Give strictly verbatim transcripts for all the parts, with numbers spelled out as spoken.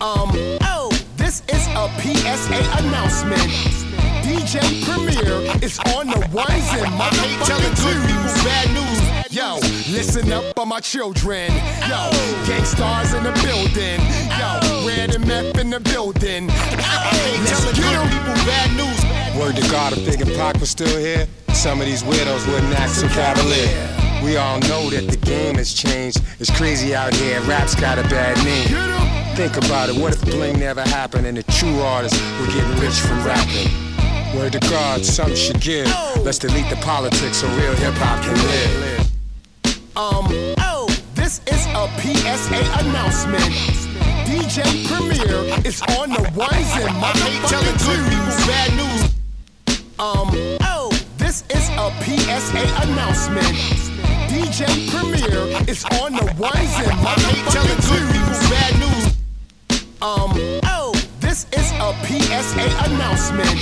Um, oh, this is a P S A announcement. D J Premier is on the ones and my telling good people bad news. Yo, listen up for my children. Yo, gangstars in the building. Yo, Red and Meth in the building. Let's get good people bad news. Word to God, if Big and Pac was still here, some of these weirdos wouldn't act so cavalier. We all know that the game has changed. It's crazy out here, rap's got a bad name. Think about it, what if bling never happened and the true artists were getting rich from rapping? Word to God, some should give. Let's delete the politics so real hip-hop can live. Um, oh, this is a P S A announcement. D J Premier is on the ones and my telling good people bad news. Um, oh, this is a P S A announcement. D J Premier is on the ones and my telling good people bad news. Um, oh, this is a P S A announcement.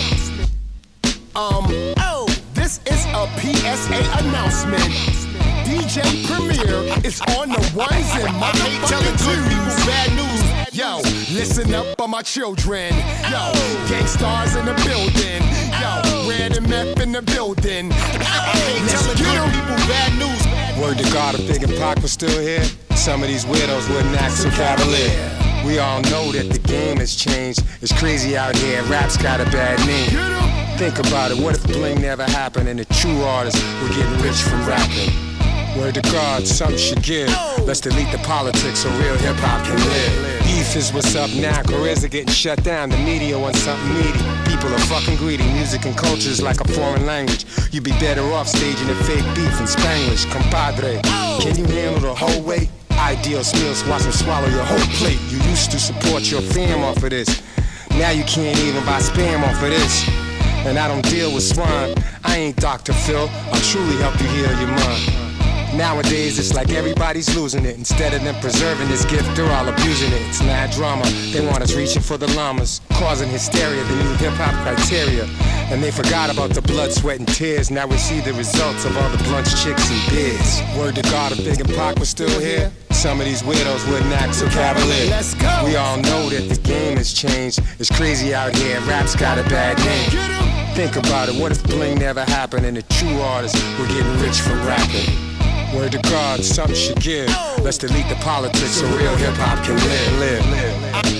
Um, oh, this is a P S A announcement. D J Premier is on the ones and my telling good people bad news. Yo, listen up for my children. Yo, gangstars in the building. Yo, Red and Meth in the building. Let's get good people bad news. Word to God, if Big and Pac was still here, some of these weirdos wouldn't act so cavalier. We all know that the game has changed. It's crazy out here, rap's got a bad name. Think about it, what if bling never happened and the true artists were getting rich from rapping? Word to God, some should give. Let's delete the politics so real hip-hop can live. Beef is what's up now, careers are getting shut down. The media wants something meaty. People are fucking greedy. Music and culture is like a foreign language. You'd be better off staging a fake beef in Spanglish. Compadre, can you handle the whole weight? Ideal meals, watch them swallow your whole plate. You used to support your fam off of this. Now you can't even buy spam off of this. And I don't deal with swine. I ain't Doctor Phil. I'll truly help you heal your mind. Nowadays it's like everybody's losing it. Instead of them preserving this gift, they're all abusing it. It's mad drama. They want us reaching for the llamas, causing hysteria, the new hip-hop criteria. And they forgot about the blood, sweat, and tears. Now we see the results of all the blunts, chicks, and beers. Word to God, if Big and Pac was still here, some of these weirdos wouldn't act so cavalier. Let's go. We all know that the game has changed. It's crazy out here, rap's got a bad name. Think about it, what if bling never happened and the true artists were getting rich from rapping? Word to God, some should give. Let's delete the politics so real hip-hop can live, live, live.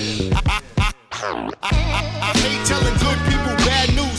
I, I, I hate telling good people bad news.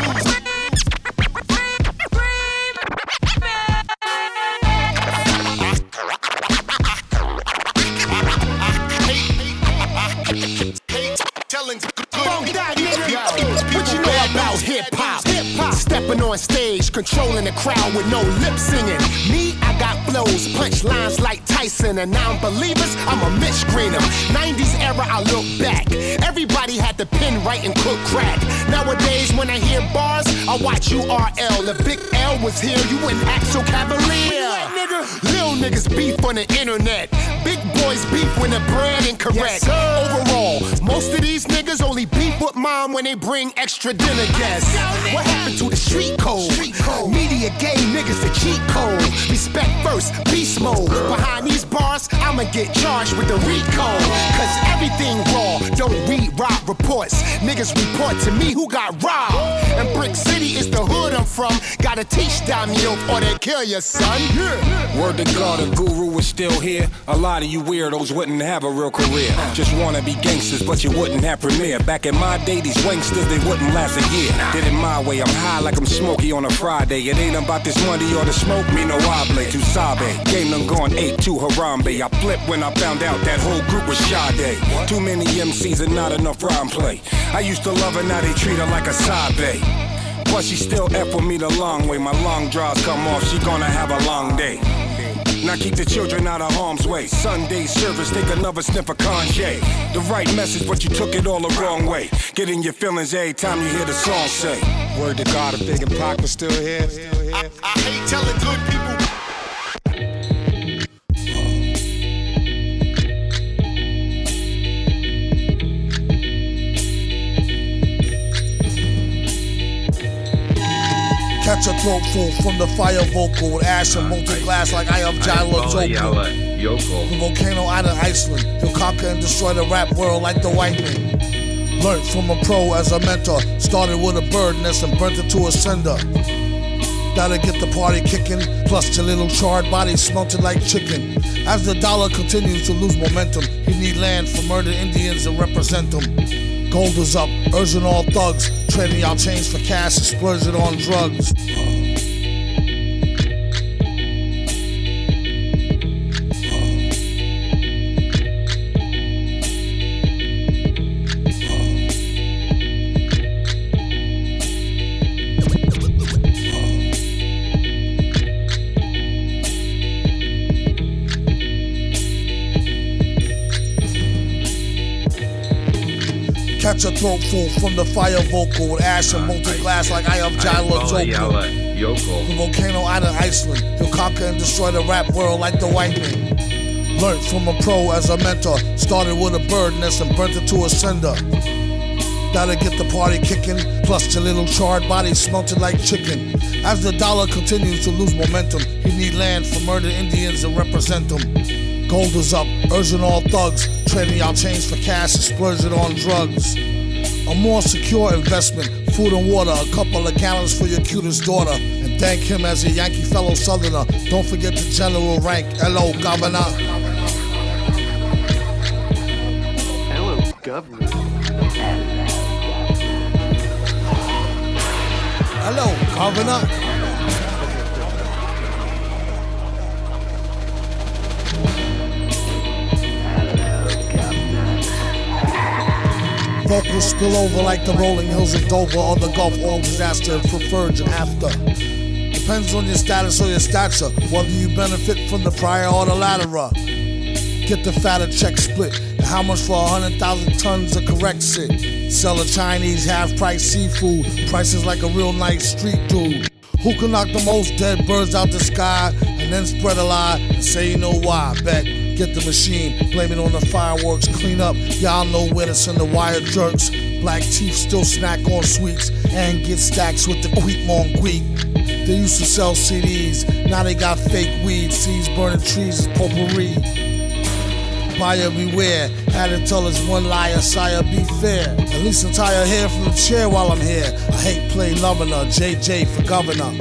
Telling good people. What you know about hip-hop? Hip-hop. Stepping on stage, controlling the crowd with no lip singing. Me, I got flows, punch lines like Tyson. And non-believers, I'm a Mitch Greener. nineties era, I look back. Everybody had the pen right and cook crack. Nowadays, when I hear bars, I watch U R L. If Big L was here, you wouldn't act so cavalier. Lil niggas beef on the internet. Big boys beef when the bread incorrect. Yes, overall, most of these niggas only beef with mom when they bring extra dinner guests. What happened to the street code? Street code. Media gave niggas the cheat code. Respect first, beast mode. Behind these bars, I'ma get charged with the RICO. Cause everything raw, don't read rob reports. Niggas report to me who got robbed. And Brick City is the hood I'm from. Gotta teach Damiel or they kill your son. Word to God, a guru was still here. A lot of you weirdos wouldn't have a real career. Just wanna be gangsters, but you wouldn't have premiere. Back in my day, these wanksters, they wouldn't last a year. Did it my way, I'm high like I'm smoky on a Friday. It ain't about this money or the smoke, me no hable. To Sabe, game done gone eight to Harambe. I flipped when I found out that whole group was Sade. Too many M Cs and not enough rhyme play. I used to love her, now they treat her like a Sabe. But she still F with me the long way. My long draws come off, she gonna have a long day. Now keep the children out of harm's way. Sunday service, take another sniff of Kanye. The right message, but you took it all the wrong way. Get in your feelings every time you hear the song say. Word to God, if Big and Pac was still here. I, I hate telling good people. Catch a throat full from the fire vocal with ash and molten glass like I of Jala Joker. The volcano out of Iceland, he'll conquer and destroy the rap world like the white man. Learned from a pro as a mentor, started with a bird nest and burnt it to a cinder. That'll get the party kicking, plus your little charred body smelted like chicken. As the dollar continues to lose momentum, he need land for murdered Indians to represent them. Gold is up, urging all thugs, trading y'all change for cash and splurging on drugs. Catch a throat full from the fire vocal with ash and molten glass like I of Jala Joker. The volcano out of Iceland, he'll conquer and destroy the rap world like the white man. Learned from a pro as a mentor, started with a bird nest and burnt it to a cinder. That'll get the party kicking, plus your little charred body smelted like chicken. As the dollar continues to lose momentum, he need land for murdered Indians to represent them. Gold is up, urging all thugs, trading y'all change for cash and splurging on drugs. A more secure investment, food and water, a couple of gallons for your cutest daughter. And thank him as a Yankee fellow Southerner. Don't forget the general rank, hello, Governor. Hello, Governor. Hello, Governor. Vocals spill over like the rolling hills of Dover or the Gulf oil disaster, preferred and after. Depends on your status or your stature, whether you benefit from the prior or the latter. Get the fatter check split, and how much for a hundred thousand tons of correct sit. Sell a Chinese half-price seafood, prices like a real nice street dude. Who can knock the most dead birds out the sky and then spread a lie and say you know why? Bet. Get the machine, blame it on the fireworks, clean up, y'all know where to send the wire jerks. Black teeth still snack on sweets and get stacks with the Queek Monqueek. They used to sell C Ds, now they got fake weed, seeds burning trees is potpourri. Buyer beware, had to tell us one liar, sire be fair. At least untie her hair from the chair while I'm here. I hate play loving her, J J for governor.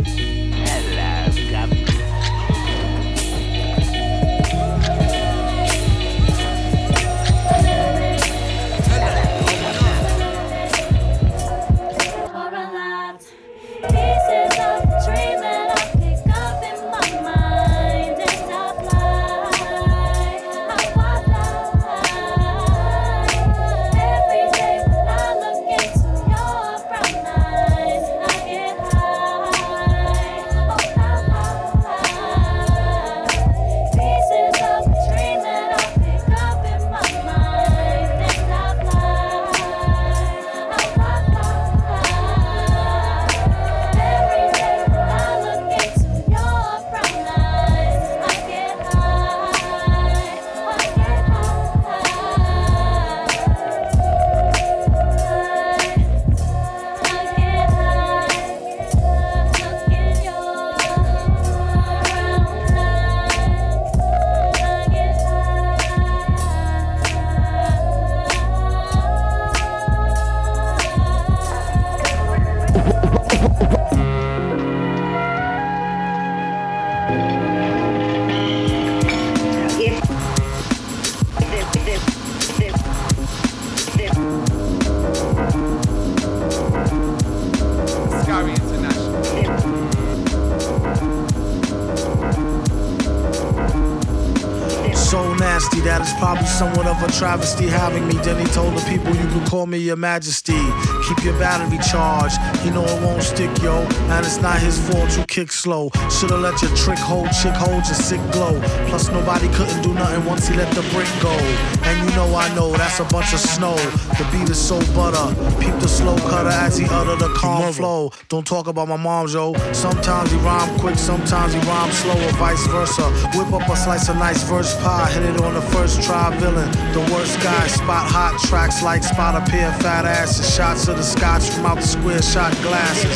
That is probably somewhat of a travesty having me. Then he told the people you can call me your majesty. Keep your battery charged, he know it won't stick, yo. And it's not his fault you kick slow. Should've let your trick hold, chick hold your sick glow. Plus nobody couldn't do nothing once he let the brick go. And you know I know that's a bunch of snow. The beat is so butter. Peep the slow cutter as he utter the calm flow. Don't talk about my mom, yo. Sometimes he rhyme quick, sometimes he rhyme slow, or vice versa. Whip up a slice of nice verse pie, hit it on the first try, villain. The worst guy, spot hot tracks like spot a pair of fat asses. Shots of the scotch from out the square shot glasses.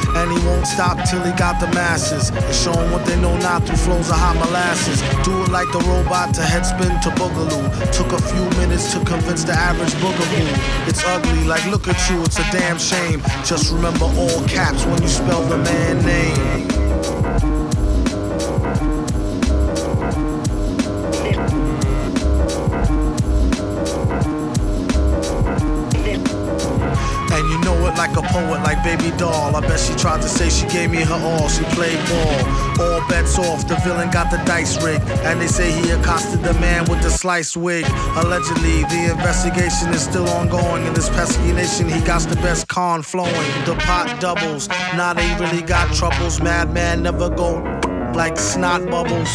And he won't stop till he got the masses. And show 'em what they know now through flows of hot molasses. Do it like the robot to headspin to boogaloo. Took a few minutes to convince the average boogaboo. It's ugly, like look at you, it's a damn shame. Just remember all caps when you spell the man name. And you know it like a poet, like Baby Doll. I bet she tried to say she gave me her all. She played ball. All bets off, the villain got the dice rigged. And they say he accosted the man with the sliced wig. Allegedly, the investigation is still ongoing. In this pesky nation, he got the best con flowing. The pot doubles, now they really got troubles. Madman never go like snot bubbles.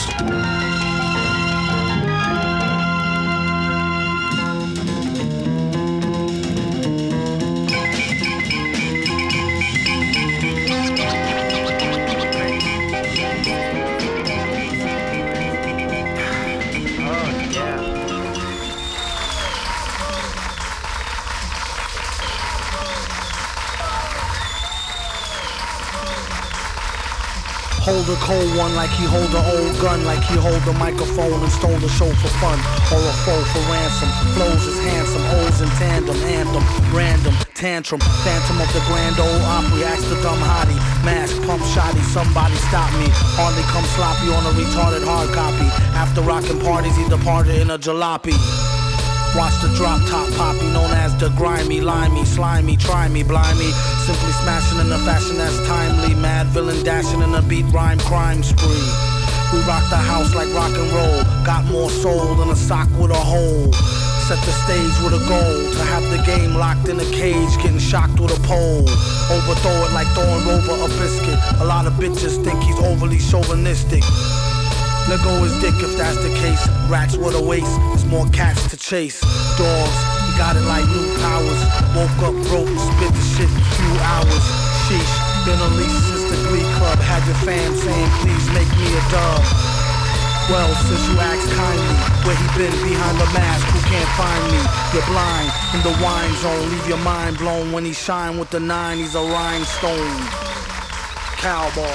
Hold a cold one like he hold an old gun, like he hold the microphone and stole the show for fun, or a foe for ransom. Flows is handsome, O's in tandem, anthem, random, tantrum, phantom of the Grand Ole Opry. Ask the dumb hottie, mask, pump shotty, somebody stop me. Hardly come sloppy on a retarded hard copy. After rockin' parties, he departed in a jalopy. Watch the drop top poppy, known as the grimy, limey, slimy, try me, blimey. Simply smashing in a fashion that's timely. Mad villain dashing in a beat rhyme crime spree. We rock the house like rock and roll. Got more soul than a sock with a hole. Set the stage with a goal to have the game locked in a cage, getting shocked with a pole. Overthrow it like throwing Rover a biscuit. A lot of bitches think he's overly chauvinistic. Let go his dick if that's the case. Rats with a waist, there's more cats to chase. Dogs, he got it like new powers. Woke up broke, spit the shit in a few hours. Sheesh, been unleashed since the Glee Club. Had your fam saying please make me a dub. Well, since you asked kindly, where he been behind the mask, who can't find me? You're blind, in the wine zone, leave your mind blown. When he shine with the nine, he's a rhinestone cowboy.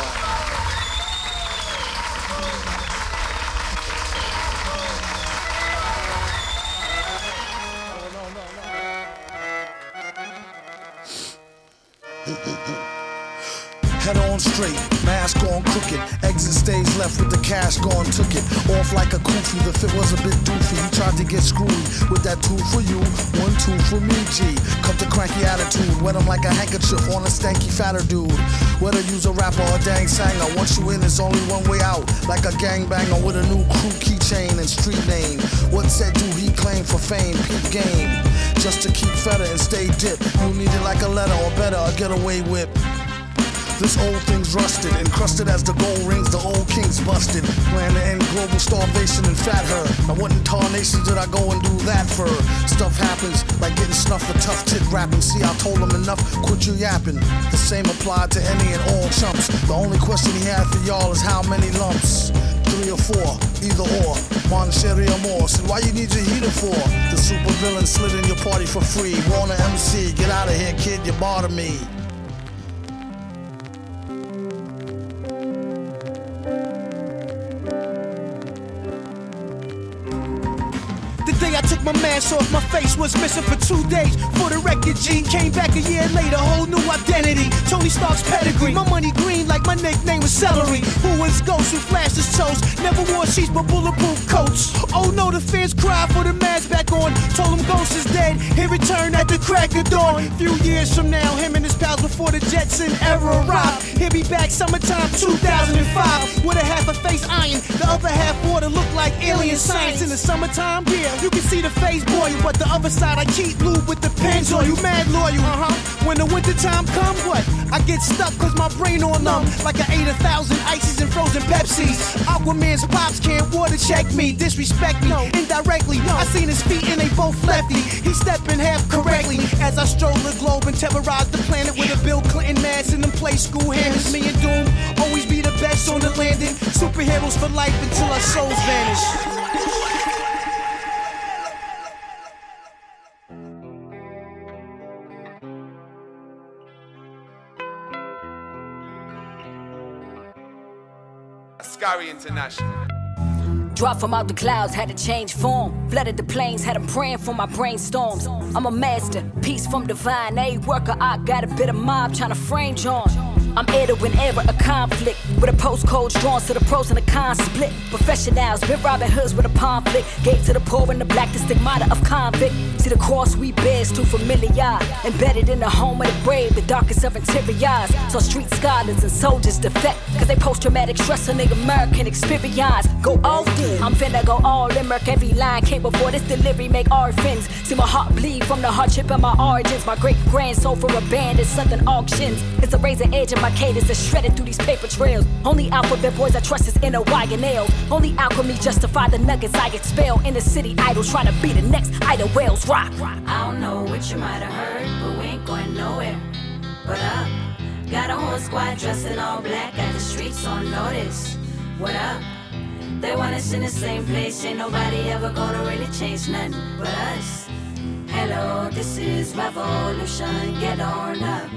Head on straight, mask on crooked. Exit stage left with the cash gone, took it. Off like a goofy, the fit was a bit doofy. He tried to get screwy with that two for you, one two for me, G. Cut the cranky attitude, wet him like a handkerchief on a stanky fatter dude. Whether use a rapper or dang sanger, once you in, it's only one way out. Like a gangbanger with a new crew keychain and street name. What said do he claim for fame? Peep game. Just to keep fedder and stay dipped. You need it like a letter or better, a getaway whip. This old thing's rusted, encrusted as the gold rings, the old king's busted. Plan to end global starvation and fat her. Now what in tarnation did I go and do that for? Stuff happens, like getting snuffed for tough tit rapping. See, I told him enough, quit you yapping. The same applied to any and all chumps. The only question he had for y'all is how many lumps? Three or four, either or, one sherry or more. Said, why you need your heater for? The super villain slid in your party for free. Warner M C, get out of here, kid, you bother me. I took my mask off, my face was missing for two days. For the record, G came back a year later, whole new identity. Tony Stark's pedigree, my money green like my nickname was Celery. Who was Ghost, who flashed his toes, never wore sheets but bulletproof coats. Oh no, the fans cried for the mask back on. Told him Ghost is dead, he returned at the crack of dawn. Few years from now, him and his pals before the Jetson era arrived. He'll be back summertime two thousand five with a half a face iron, the other half water look like alien science. In the summertime, yeah, you can see the face boy, but the other side I keep lube with the pens on you, mad loyal. Uh-huh. When the winter time come, what? I get stuck cause my brain on numb, like I ate a thousand ices and frozen Pepsis. Aquaman's pops can't water check me, disrespect me, no. Indirectly. No. I seen his feet and they both lefty. He stepping half correctly as I stroll the globe and terrorize the planet with a Bill Clinton mask and them play school hammers. Me and Doom always be the best on the landing. Superheroes for life until our souls vanish. Shari International. Dropped from out the clouds, had to change form. Flooded the plains, had them praying for my brainstorms. I'm a master, peace from divine. A worker, I got a bit of mob trying to frame John. I'm heir to whenever a conflict. With a postcode drawn so the pros and the cons split. Professionals, been Robin Hoods with a conflict. Gave to the poor and the black, the stigmata of convict. See the cross we bear is too familiar. Embedded in the home of the brave, the darkest of interiors. So street scholars and soldiers defect. Cause they post-traumatic stress on the American experience. Go all in, I'm finna go all in. Murk every line came before this delivery, make orphans. See my heart bleed from the hardship of my origins. My great grand sold for a band at Southern auctions. It's a razor edge of my cadence that's shredded through these paper trails. Only alphabet boys I trust is N O Y and L. Only alchemy justify the nuggets I expel. In the city idols trying to be the next Ida Wells rock. I don't know what you might have heard, but we ain't going nowhere. What up? Got a whole squad dressed in all black, got the streets on notice. What up? They want us in the same place, ain't nobody ever gonna really change nothing but us. Hello, this is revolution, get on up.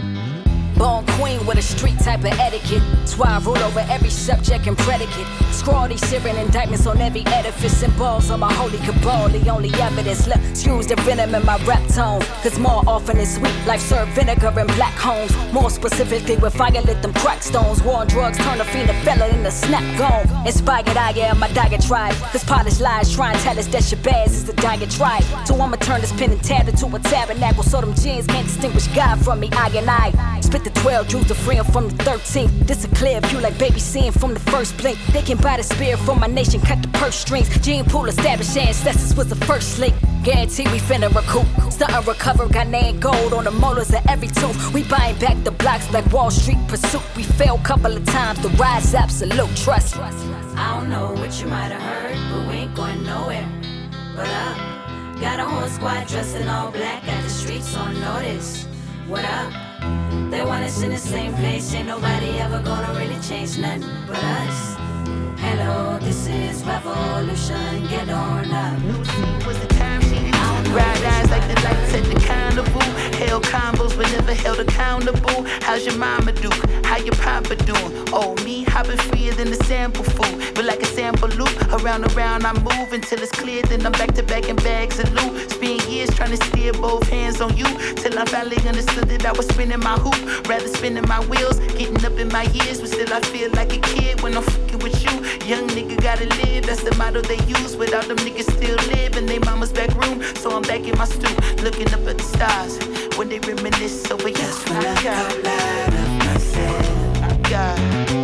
Born queen with a street type of etiquette. That's why I rule over every subject and predicate. Scrawl these searing indictments on every edifice and balls on my holy cabal. The only evidence left is use the venom in my rap tone. Cause more often than sweet, life served vinegar in black homes. More specifically with fire lit them crack stones. War on drugs turn a fiend a fella in the snap gone. Inspired I am my diatribe. Cause polished lies try and tell us that Shabazz is the diatribe. So I'ma turn this pen and tab into a tabernacle. So them jeans can't distinguish God from me, I and I. Spit the twelve, Jews to free 'em from the thirteenth. This a clear view like baby seeing from the first blink. They can buy the spear from my nation, cut the purse strings. Gene pool established ancestors was the first link. Guarantee we finna recoup. Startin' recover, got name gold on the molars of every tooth. We buying back the blocks like Wall Street pursuit. We failed couple of times, the rise absolute trust. I don't know what you might have heard, but we ain't going nowhere. What up? Got a whole squad dressed in all black, got the streets on notice. What up? They want us in the same place, ain't nobody ever gonna really change nothing but us. Hello, this is revolution, get on up. New scene was the time she ride eyes like the lights at the carnival. Held combos but never held accountable. How's your mama do? How your papa doing? Oh, me hopping freer than the sample food. But like a sample loop, around and around I move until it's clear. Then I'm back to back in bags of loot. Spend years trying to steer both hands on you till I finally understood that I was spinning my hoop. Rather spinning my wheels, getting up in my years. But still I feel like a kid when I'm fucking with you. Young nigga gotta live, that's the motto they use. Without them niggas still live in they mama's back room. So I'm back in my stoop, looking up at the stars when they reminisce over yes, when I got loud of myself. God,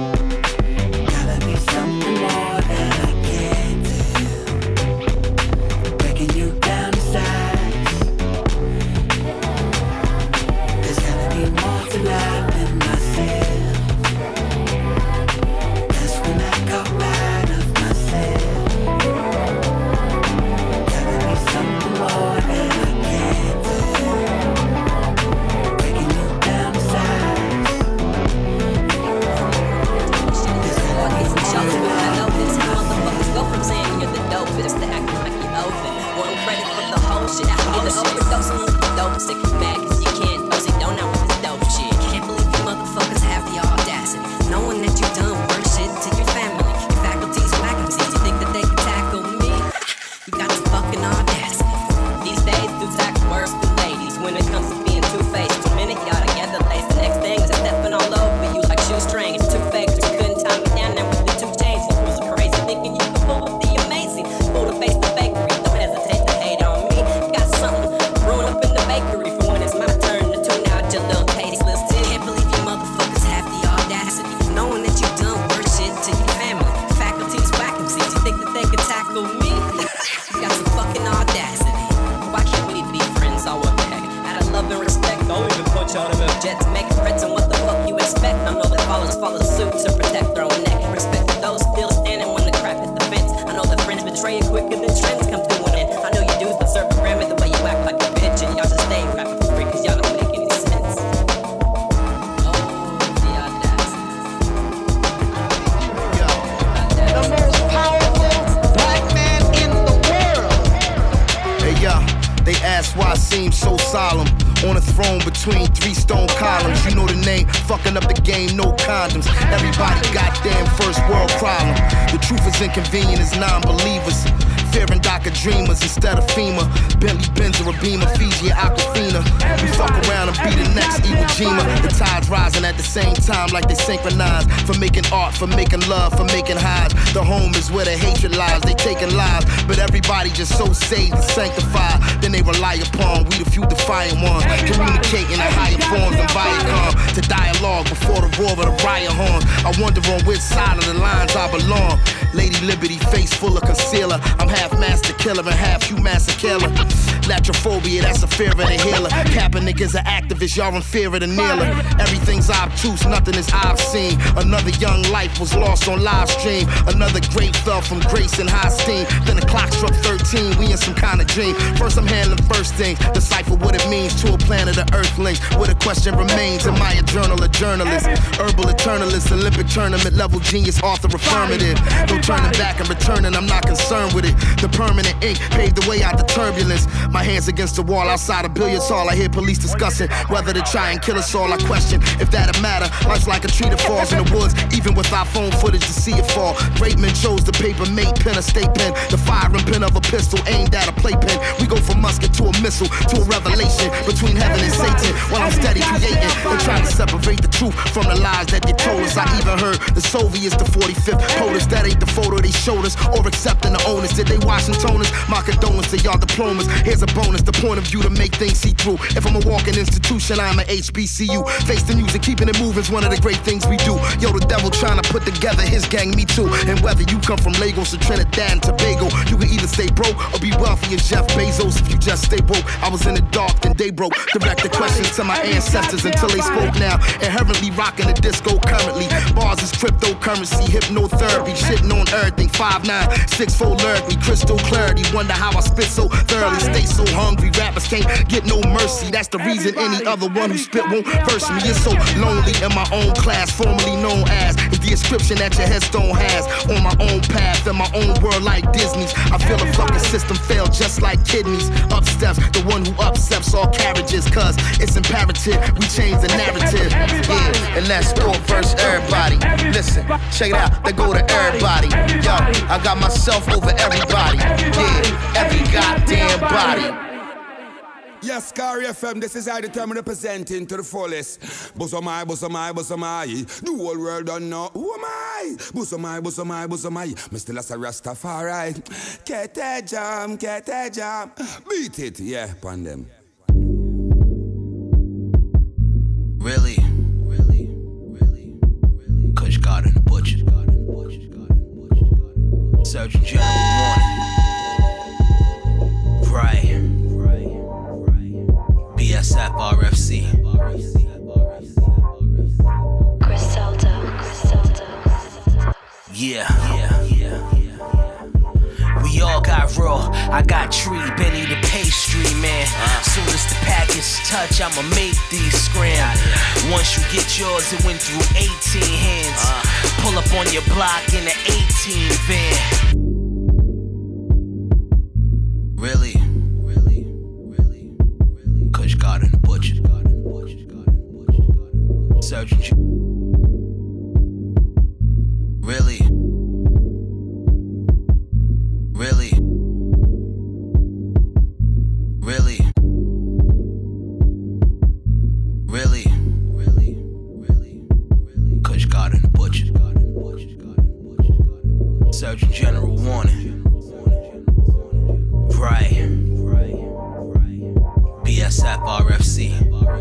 gotta be something more that I can't do. Breaking you down to size. There's gotta be more to life than myself. That's when I got loud of myself. Gotta be something more that I can't do. Breaking you down to size. There's gotta be more to life. I know this how motherfuckers go from saying you're the dopest to acting like you're open. Want credit for the whole shit. I can get the overdose on the dope stick. Mad cause you can't dose it, don't know what this dope shit. Can't believe you motherfuckers have the audacity. Knowing that you done worse shit to your family. Your faculties, faculties, you think that they can tackle me? You got the fucking audacity. These days, dudes act worse than ladies when it comes to being two-faced. One minute y'all together, lace the next thing is stepping all over you like shoestring. It's two fakes, you couldn't tie me down there with the two chains. You fools are crazy, thinking you can fool with the amazing. Fool to face the fakery, don't hesitate to hate on me. Got something brewing up in the bakery for when it's my turn to tune out your little tasteless too. Can't believe you motherfuckers have the audacity. Knowing that you done worse shit to your family. Faculties, whack M Cs, you think that they can tackle me? You got some fucking audacity. Why can't we be friends? Oh, what the heck? Out of love and respect, don't even punch out of them jets. Making threats on what the fuck you expect. I know that followers follow suit to protect their own neck. Respect to those still standing when the crap hit the fence. I know that friends betray you quicker than trends come through an end. I know you dudes but serve the grammar the way you act like a bitch. And y'all just stay rapping for free cause y'all don't make any sense. Oh, the audacity. The most powerful black man in the world. Hey yo, they ask why I seem so solemn. On a throne between three stone columns. You know the name, fucking up the game, no condoms. Everybody goddamn first world problem. The truth is inconvenient as non-believers. Fearing DACA dreamers instead of FEMA. Bentley, Benz, or a Beamer, Fiji, or Aquafina. We fuck around and be the next Iwo Jima. The tide's rising at the same time like they synchronize. For making art, for making love, for making highs. The home is where the hatred lies. They taking lives, but everybody just so saved and sanctified. Then they rely upon we the few defiant ones. Communicating in higher forms than Viacom. To dialogue before the roar of the riot horns. I wonder on which side of the lines I belong. Lady Liberty, face full of concealer. I'm half master killer and half you master killer. Latrophobia, that's a fear of the healer. Kaepernick is an activist, y'all in fear of the kneeler. Everything's obtuse, nothing is obscene. Another young life was lost on live stream. Another great fell from grace and high steam. Then the clock struck thirteen, we in some kind of dream. First I'm handling first things, decipher what it means to a planet of earthlings. Where the question remains, am I a journal, a journalist? Herbal eternalist, Olympic tournament level genius, author affirmative. No turning back and returning, I'm not concerned with it. The permanent ink paved the way out the turbulence. My hands against the wall outside a billiards hall. I hear police discussing whether to try and kill us all. I question if that'll matter. Life's like a tree that falls in the woods, even with our phone footage to see it fall. Great men chose the paper mate pen, a state pen. The firing pin of a pistol aimed at a playpen. We go from musket to a missile to a revelation between heaven and Satan. While I'm steady creating and trying to separate the truth from the lies that they told us. I even heard the Soviets, the forty-fifth POTUS. That ain't the photo they showed us, or accepting the onus. Did they Washingtoners? My condolences to y'all diplomas. Here's a bonus, the point of view to make things see through. If I'm a walking institution, I'm an H B C U. Face the music, keeping it moving's one of the great things we do. Yo, the devil trying to put together his gang, me too. And whether you come from Lagos or Trinidad and Tobago, you can either stay broke or be wealthy as Jeff Bezos. If you just stay broke, I was in the dark and they broke. Direct the questions to my ancestors until they spoke now. Inherently rocking the disco currently. Bars is cryptocurrency, hypnotherapy, shitting on everything. five nine, six four lyrically, crystal clarity. Wonder how I spit so thoroughly, stay so hungry. Rappers can't get no mercy. That's the reason any other one who spit won't verse me. It's so lonely in my own class, formerly known as is the inscription that your headstone has. On my own path, in my own world like Disney's. I feel the fucking system failed just like kidneys. Up steps, the one who upsets all carriages. Cause it's imperative, we change the narrative. Yeah, and let's go verse everybody. Listen, check it out, they go to everybody. Yo, I got myself over everybody. Yeah, every goddamn body. Yes, Kari F M, this is I determined representing to the fullest. Busomai, busomai, busomai. The whole world don't know who am I. Busomai, busomai, busomai. Me still as a Rastafari. Kete jam, kete jam. Beat it, yeah, upon them. Really, really, really, really. Kush God and the Butcher. Surgeon General Warning. Right. B S F R F C. Griselda, Griselda. Yeah, yeah, yeah, yeah. We all got raw. I got Tree, Benny the pastry man. Uh, Soon as the package touch, I'ma make these scram. Once you get yours, it went through eighteen hands. Uh, Pull up on your block in an eighteen van. Really? God and the Butcher. Surgeon G. Really? Really? Really? Really? Really? Really? Kush God and the Butcher. Surgeon General Warning. Right. B S F R F C.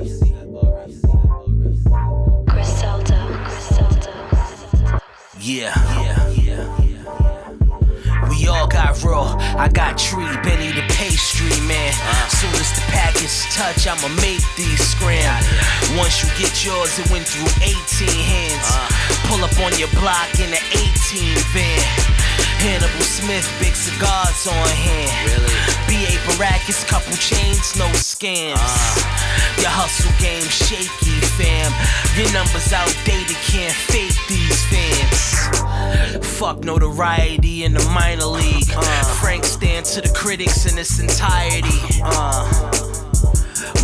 Griselda, Griselda. Yeah, yeah, yeah, yeah. We all got raw. I got Tree, Benny the pastry man. Uh, Soon as the package touch, I'ma make these scram. Once you get yours, it went through eighteen hands. Uh, Pull up on your block in an eighteen van. Hannibal Smith, big cigars on hand. Really? B A Baracus, couple chains, no scams. Uh. Your hustle game shaky, fam. Your numbers outdated, can't fake these fans. Fuck notoriety in the minor league. Uh. Frank stand to the critics in its entirety. Uh.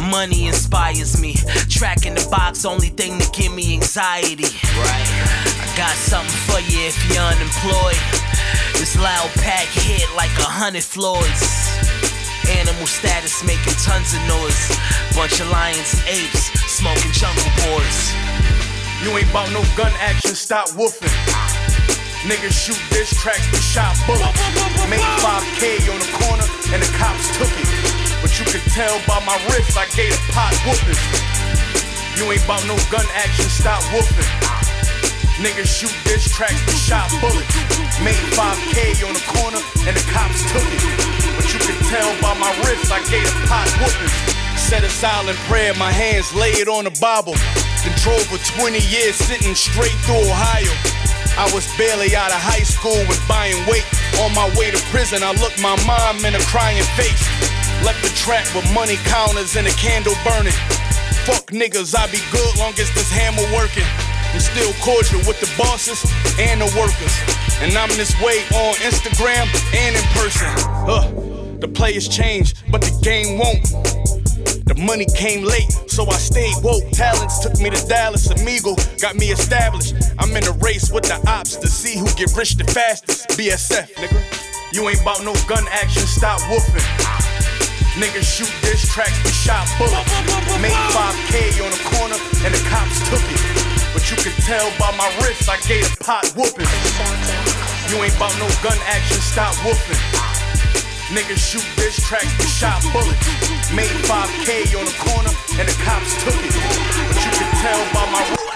Money inspires me. Track in the box, only thing to give me anxiety. Right. I got something for you if you're unemployed. This loud pack hit like a hundred Floyds. Animal status making tons of noise. Bunch of lions and apes smoking jungle boys. You ain't bout no gun action, stop woofing. Niggas shoot diss tracks, we shot bullets. Made five K on the corner and the cops took it. But you could tell by my wrist I gave a pot whooping. You ain't bout no gun action, stop woofing. Niggas shoot diss tracks, we shot bullets. Made five K on the corner and the cops took it. But you could tell by my wrist I gave a pot whooping. Said a silent prayer, my hands laid on the Bible. Then drove for twenty years sitting straight through Ohio. I was barely out of high school, was buying weight. On my way to prison, I looked my mom in a crying face. Left the track with money counters and a candle burning. Fuck niggas, I be good long as this hammer working. I'm still cordial with the bosses and the workers. And I'm this way on Instagram and in person. Uh, the players change, but the game won't. The money came late, so I stayed woke. Talents took me to Dallas, Amigo got me established. I'm in a race with the ops to see who get rich the fastest. B S F, nigga. You ain't bout no gun action, stop woofing. Niggas shoot diss tracks, we shot bullets. Made five K on the corner and the cops took it. But you could tell by my wrist I gave a pot whooping. You ain't bout no gun action, stop woofing. Niggas shoot diss tracks, we shot bullets. Made five K on the corner and the cops took it. But you could tell by my wrist.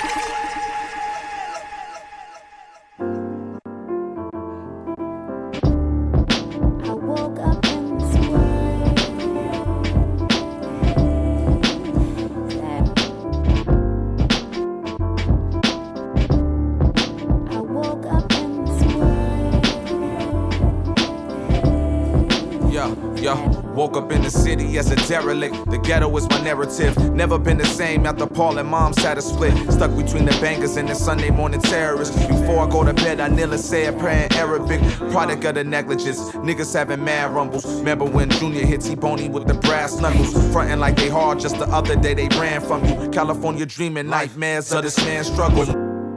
Woke up in the city as a derelict. The ghetto is my narrative. Never been the same after Paul and Mom had a split. Stuck between the bangers and the Sunday morning terrorists. Before I go to bed, I kneel and say a prayer in Arabic. Product of the negligence. Niggas having mad rumbles. Remember when Junior hit T-Boney with the brass knuckles? Frontin' like they hard, just the other day they ran from you. California dreaming, nightmares of this man's struggle.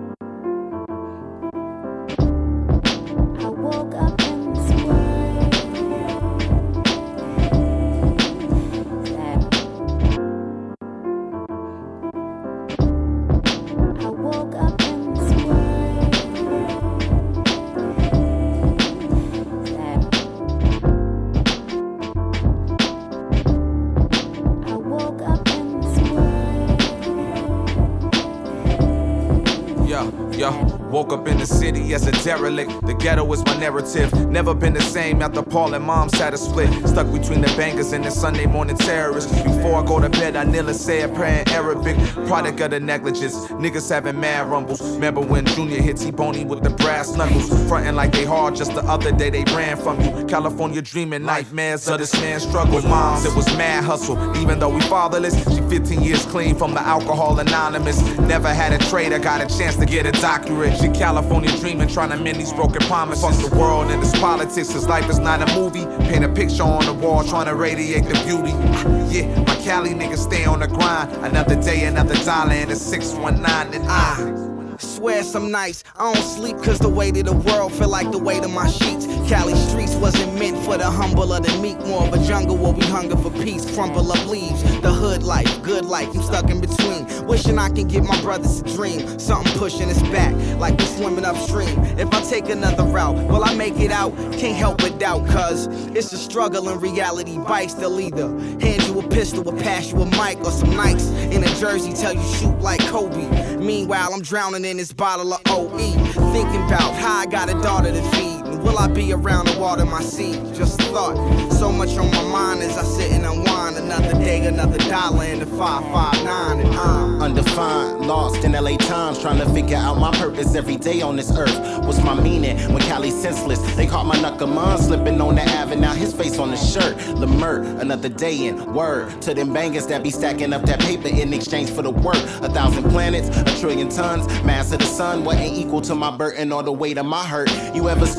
Woke up in the city as a derelict. The ghetto is my narrative. Never been the same after Paul and Mom had a split. Stuck between the bangers and the Sunday morning terrorists. Before I go to bed, I kneel and say a prayer in Arabic. Product of the negligence. Niggas having mad rumbles. Remember when Junior hit T-Boney with the brass knuckles? Frontin' like they hard, just the other day they ran from you. California dreaming, nightmares of this man's struggle. Moms, it was mad hustle. Even though we fatherless, she fifteen years clean from the alcohol anonymous. Never had a trade, I got a chance to get a doctorate. She California dreaming, trying to mend these broken promises. Fuck the world and its politics, cause life is not a movie. Paint a picture on the wall, trying to radiate the beauty. Yeah, my Cali niggas stay on the grind. Another day, another dollar, and a six one nine, and I swear some nights I don't sleep cause the weight of the world feel like the weight of my sheets. Cali streets wasn't meant for the humble or the meek. More of a jungle where we hunger for peace. Crumple up leaves, the hood life, good life, I'm stuck in between. Wishing I can give my brothers a dream. Something pushing us back like we swimming upstream. If I take another route, will I make it out? Can't help but doubt, cause it's a struggle in reality. Bikes, they'll either hand you a pistol or pass you a mic, or some nights in a jersey tell you shoot like Kobe. Meanwhile, I'm drowning in this bottle of O E, thinking about how I got a daughter to feed. Will I be around to water my seed? Just a thought. So much on my mind as I sit and unwind. Another day, another dollar in the five five nine, and I'm undefined, lost in L A Times, trying to figure out my purpose every day on this earth. What's my meaning when Cali's senseless? They caught my knuckleman slipping on the Ave, now his face on the shirt. Lemert, another day in. Word to them bangers that be stacking up that paper in exchange for the work. A thousand planets, a trillion tons, mass of the sun, what ain't equal to my burden or the weight of my hurt? You ever stood on my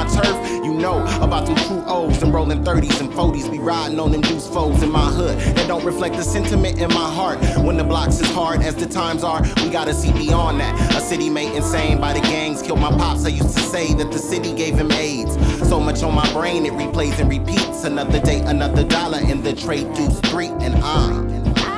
my turf. You know about them true O's and rolling thirties and forties. Be riding on them deuce foes in my hood that don't reflect the sentiment in my heart. When the blocks is hard as the times are, we gotta see beyond that. A city made insane by the gangs killed my pops. I used to say that the city gave him AIDS. So much on my brain it replays and repeats. Another day, another dollar in the trade deuce three and on.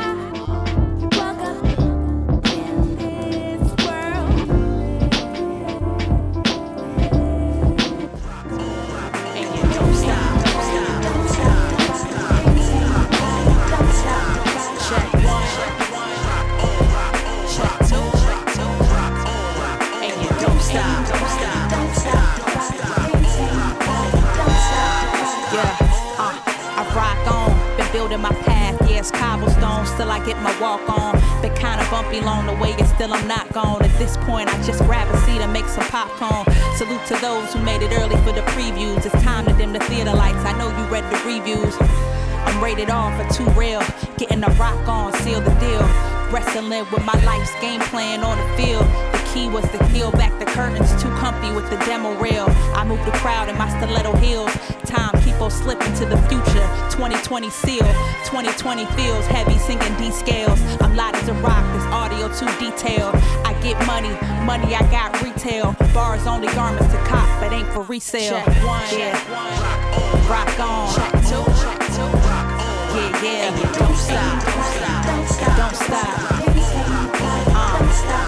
Still I get my walk on. Been kinda bumpy along the way, and still I'm not gone. At this point, I just grab a seat and make some popcorn. Salute to those who made it early for the previews. It's time to dim the theater lights. I know you read the reviews. I'm rated R for too real. Getting the rock on, seal the deal. Wrestling with my life's game plan on the field. The key was to peel back the curtains. Too comfy with the demo reel. I move the crowd in my stiletto heels. Time keep on slipping to the future. twenty twenty seal. twenty twenty feels heavy singing D scales. I'm light as a rock. This audio too detailed. I get money. Money I got retail. Bars only garments to cop, but ain't for resale. Check one. Yeah. Rock on. Check two. Check two. Yeah, yeah. And you don't stop. Don't stop. Don't stop. Don't stop. Uh.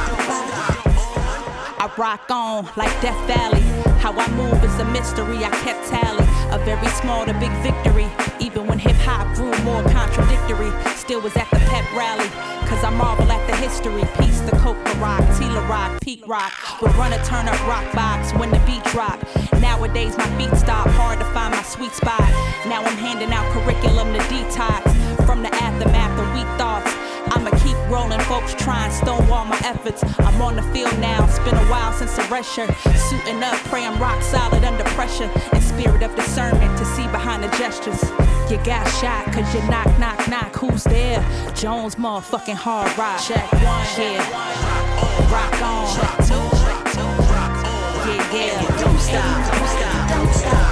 I rock on like Death Valley. How I move is a mystery. I kept tally. A very small to big victory. Even when hip hop grew more contradictory, still was at the pep rally. Cause I marvel at the history. Peace to Coca Rock, Tila Rock, Pete Rock. Would run a turn up rock box when the beat drop. Nowadays my feet stop, hard to find my sweet spot. Now I'm handing out curriculum to detox. From the aftermath of weak thoughts, I'ma keep rolling, folks trying stonewall my efforts. I'm on the field now, it's been a while since a red shirt. Suiting up, pray I'm rock solid under pressure. In spirit of discernment to see behind the gestures. You got shot cause you knock, knock, knock. Who's there? Jones motherfucking hard rock. Check one, yeah. Rock on. Check two, check two. Yeah, yeah. Don't stop, don't stop, don't stop.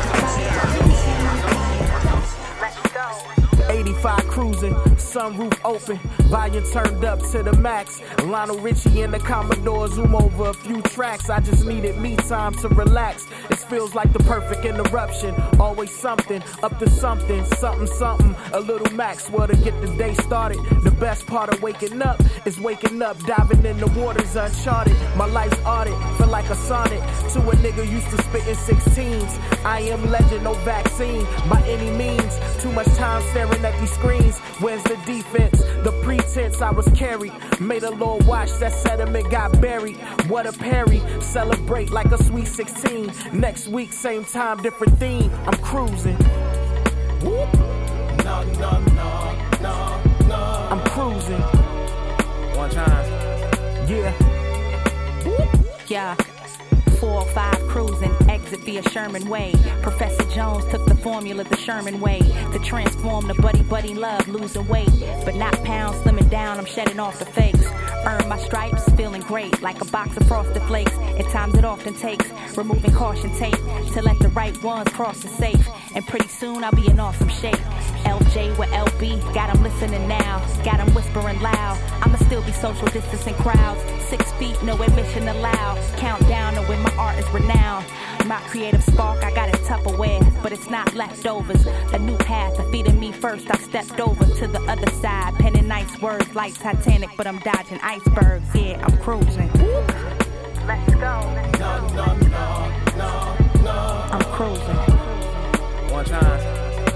eighty-five cruising, sunroof open, volume turned up to the max. Lionel Richie and the Commodore zoom over a few tracks. I just needed me time to relax. This feels like the perfect interruption. Always something, up to something, something, something. A little Maxwell to get the day started. The best part of waking up is waking up, diving in the waters uncharted. My life's audit, feel like a sonnet to a nigga used to spit in sixteens. I am legend, no vaccine by any means. Too much time staring at these screens. Where's the defense? The pretense I was carried. Made a little watch, that sediment got buried. What a parry. Celebrate like a sweet sixteen. Next week, same time, different theme. I'm cruising. Whoop. No, no, no, no, no. I'm cruising. One time. Yeah. Whoop. Yeah. four oh five cruising, exit via Sherman Way. Professor Jones took the formula the Sherman way to transform the buddy buddy love, losing weight, but not pounds, slimming down. I'm shedding off the fakes. Earn my stripes, feeling great like a box of Frosted Flakes. At times it often takes removing caution tape to let the right ones cross the safe. And pretty soon I'll be in awesome shape. L J with L B, got them listening now, got them whispering loud. I'ma still be social distancing crowds. Six feet, no admission allowed. Countdown to when my art is renowned. My creative spark, I got it Tupperware, but it's not leftovers. A new path of feeding me first. I stepped over to the other side, penning nice words like Titanic, but I'm dodging icebergs. Yeah, I'm cruising. Let's go. No, no, no, no, no. I'm cruising. One time.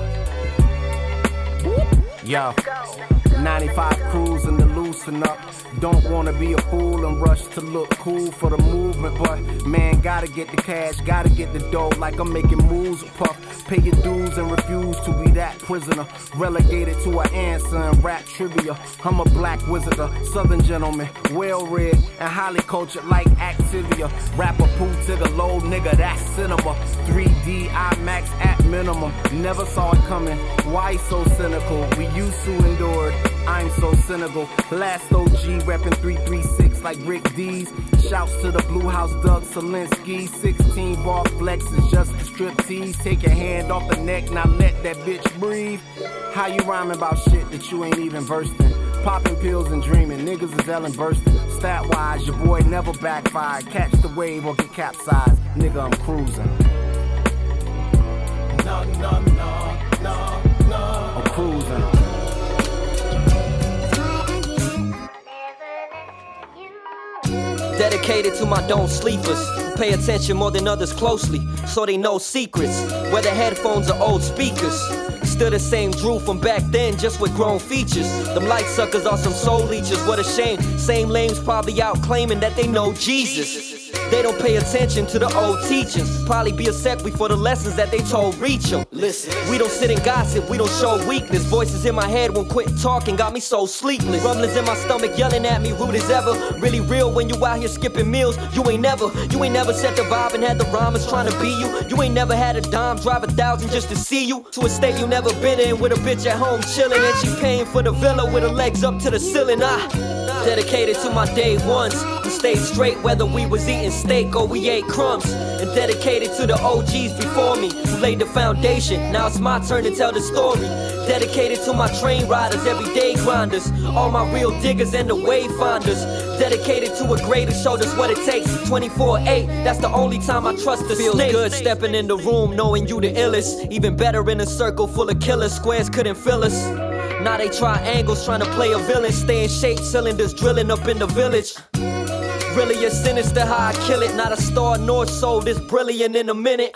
Yo. ninety-five cruising to loosen up. Don't wanna be a fool and rush to look cool for the movement, but man, gotta get the cash, gotta get the dough like I'm making moves. Puff, pay your dues and refuse to be that prisoner, relegated to an answer in rap trivia. I'm a black wizard, a southern gentleman, well-read and highly cultured like Activia. Rapper poo to the low, nigga, that's cinema. three D IMAX at minimum, never saw it coming. Why so cynical? We used to endure it. I'm so cynical. Last O G reppin' three three six like Rick D's. Shouts to the Blue House, Doug Solinsky. sixteen bar flex is just a strip tease. Take your hand off the neck, now let that bitch breathe. How you rhyming about shit that you ain't even versed in? Popping pills and dreaming, niggas is Ellen bursting. Stat wise, your boy never backfired. Catch the wave or get capsized. Nigga, I'm cruising. No, no, no, no, no. I'm cruising. Dedicated to my don't sleepers, who pay attention more than others closely, so they know secrets, whether headphones or old speakers. Still the same Drew from back then, just with grown features. Them light suckers are some soul leechers, what a shame. Same lames probably out claiming that they know Jesus. They don't pay attention to the old teachings. Probably be a sec before the lessons that they told reach them. Listen, we don't sit and gossip, we don't show weakness. Voices in my head won't quit talking, got me so sleepless. Rumblings in my stomach yelling at me, rude as ever. Really real when you out here skipping meals. You ain't never, you ain't never set the vibe and had the rhymers trying to be you. You ain't never had a dime, drive a thousand just to see you. To a state you never been in, with a bitch at home chilling. And she paying for the villa with her legs up to the ceiling. I dedicated to my day ones, who stayed straight whether we was eating steak or we ate crumbs. And dedicated to the O Gs before me, who laid the foundation. Now it's my turn to tell the story. Dedicated to my train riders, everyday grinders, all my real diggers and the wayfinders. Dedicated to a greater showed us what it takes. twenty-four eight, that's the only time I trust the Feels snake. Good stepping in the room knowing you the illest. Even better in a circle full of killers, squares couldn't fill us. Now they try angles trying to play a villain. Stay in shape, cylinders drilling up in the village. Really a sinister how I kill it. Not a star nor soul, this brilliant in a minute.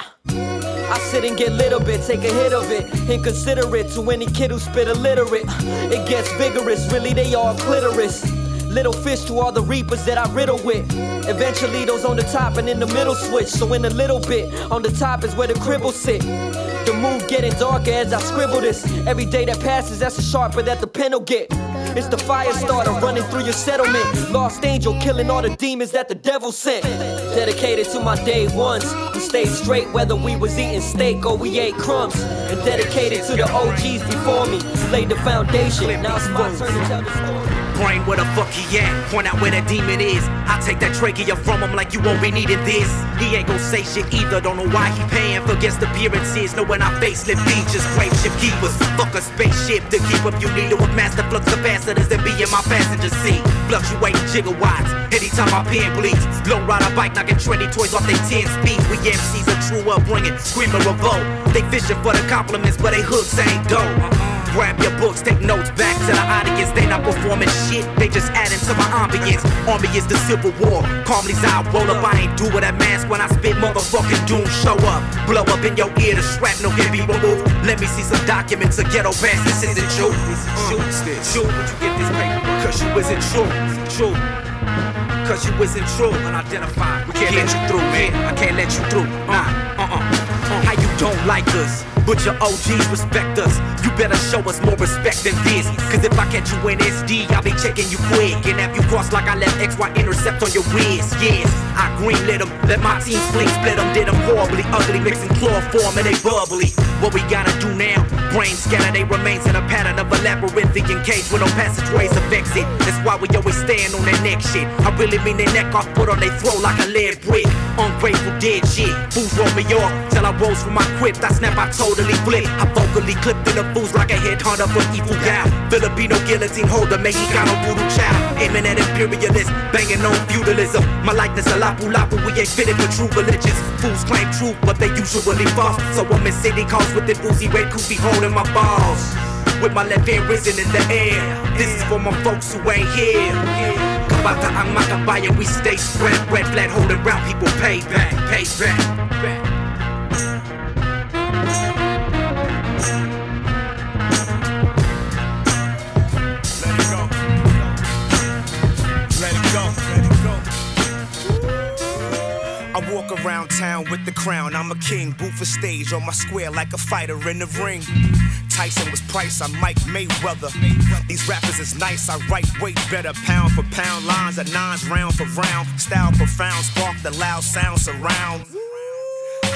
I sit and get lit a bit, take a hit of it, and consider it to any kid who spit illiterate. It gets vigorous, really they all clitoris. Little fish to all the reapers that I riddle with. Eventually those on the top and in the middle switch. So in a little bit, on the top is where the cribbles sit. The mood getting darker as I scribble this. Every day that passes, that's the sharper that the pen'll get. It's the fire starter running through your settlement. Lost angel killing all the demons that the devil sent. Dedicated to my day ones, who stayed straight whether we was eating steak or we ate crumbs. And dedicated to the O Gs before me, who laid the foundation. Now it's my turn to tell the story. Brain, where the fuck he at? Point out where that demon is. I take that trachea from him like you won't be needing this. He ain't gon' say shit either, don't know why he paying for guest appearances. Knowing our facelift features, brave ship keepers. Fuck a spaceship to keep up you need with master flux capacitors that be in my passenger seat. Fluctuating gigawatts, anytime my pen bleeds. Low rider bike knocking trendy toys off they ten speeds. We M Cs a true upbringing, screaming revolt. They fishing for the compliments, but they hooks ain't dope. Grab your books, take notes back to the audience. They not performing shit, they just adding to my ambience. Army is the civil war, calmly's I roll up. I ain't do with that mask when I spit motherfucking doom. Show up, blow up in your ear, the shrapnel can be removed. Let me see some documents of ghetto bands, this isn't true. Shoot, shoot, would you get this paper? Cause you isn't true, true. Cause you isn't true, unidentified. We can't yeah. let you through, man, I can't let you through. Nah, uh-uh, uh. How you don't like us? But your O Gs respect us. You better show us more respect than this. Cause if I catch you in S D, I'll be checking you quick. And have you crossed like I left X Y intercept on your whiz. Yes, I greenlit them, let my team fling split them. Did them horribly ugly, mixing chloroform and they bubbly. What we gotta do now? Brain scatter, they remains in a pattern of a labyrinthian cage with no passageways of exit. That's why we always stand on that neck shit. I really mean their neck off, put on their throat like a lead brick. Ungrateful dead shit. Fools roll me off till I rose from my crypt. I snap, I totally flip. I vocally clipped in the fools like a headhunter for evil gal. Filipino guillotine holder, Mexicano voodoo child. Aiming at imperialists, banging on feudalism. My likeness a lapu lapu, we ain't fitted for true religions. Fools claim truth, but they usually false. So I'm in city calls with an Uzi red koofy holding my balls. With my left hand risen in the air. This is for my folks who ain't here. Kabata ang makabaya, we stay spread. Red flag holding round, people pay back, pay back, back. I walk around town with the crown, I'm a king, boot for stage on my square like a fighter in the ring. Tyson was Price, I'm Mike Mayweather. These rappers is nice, I write way better. Pound for pound, lines are nines, round for round. Style profound, spark the loud sound surround.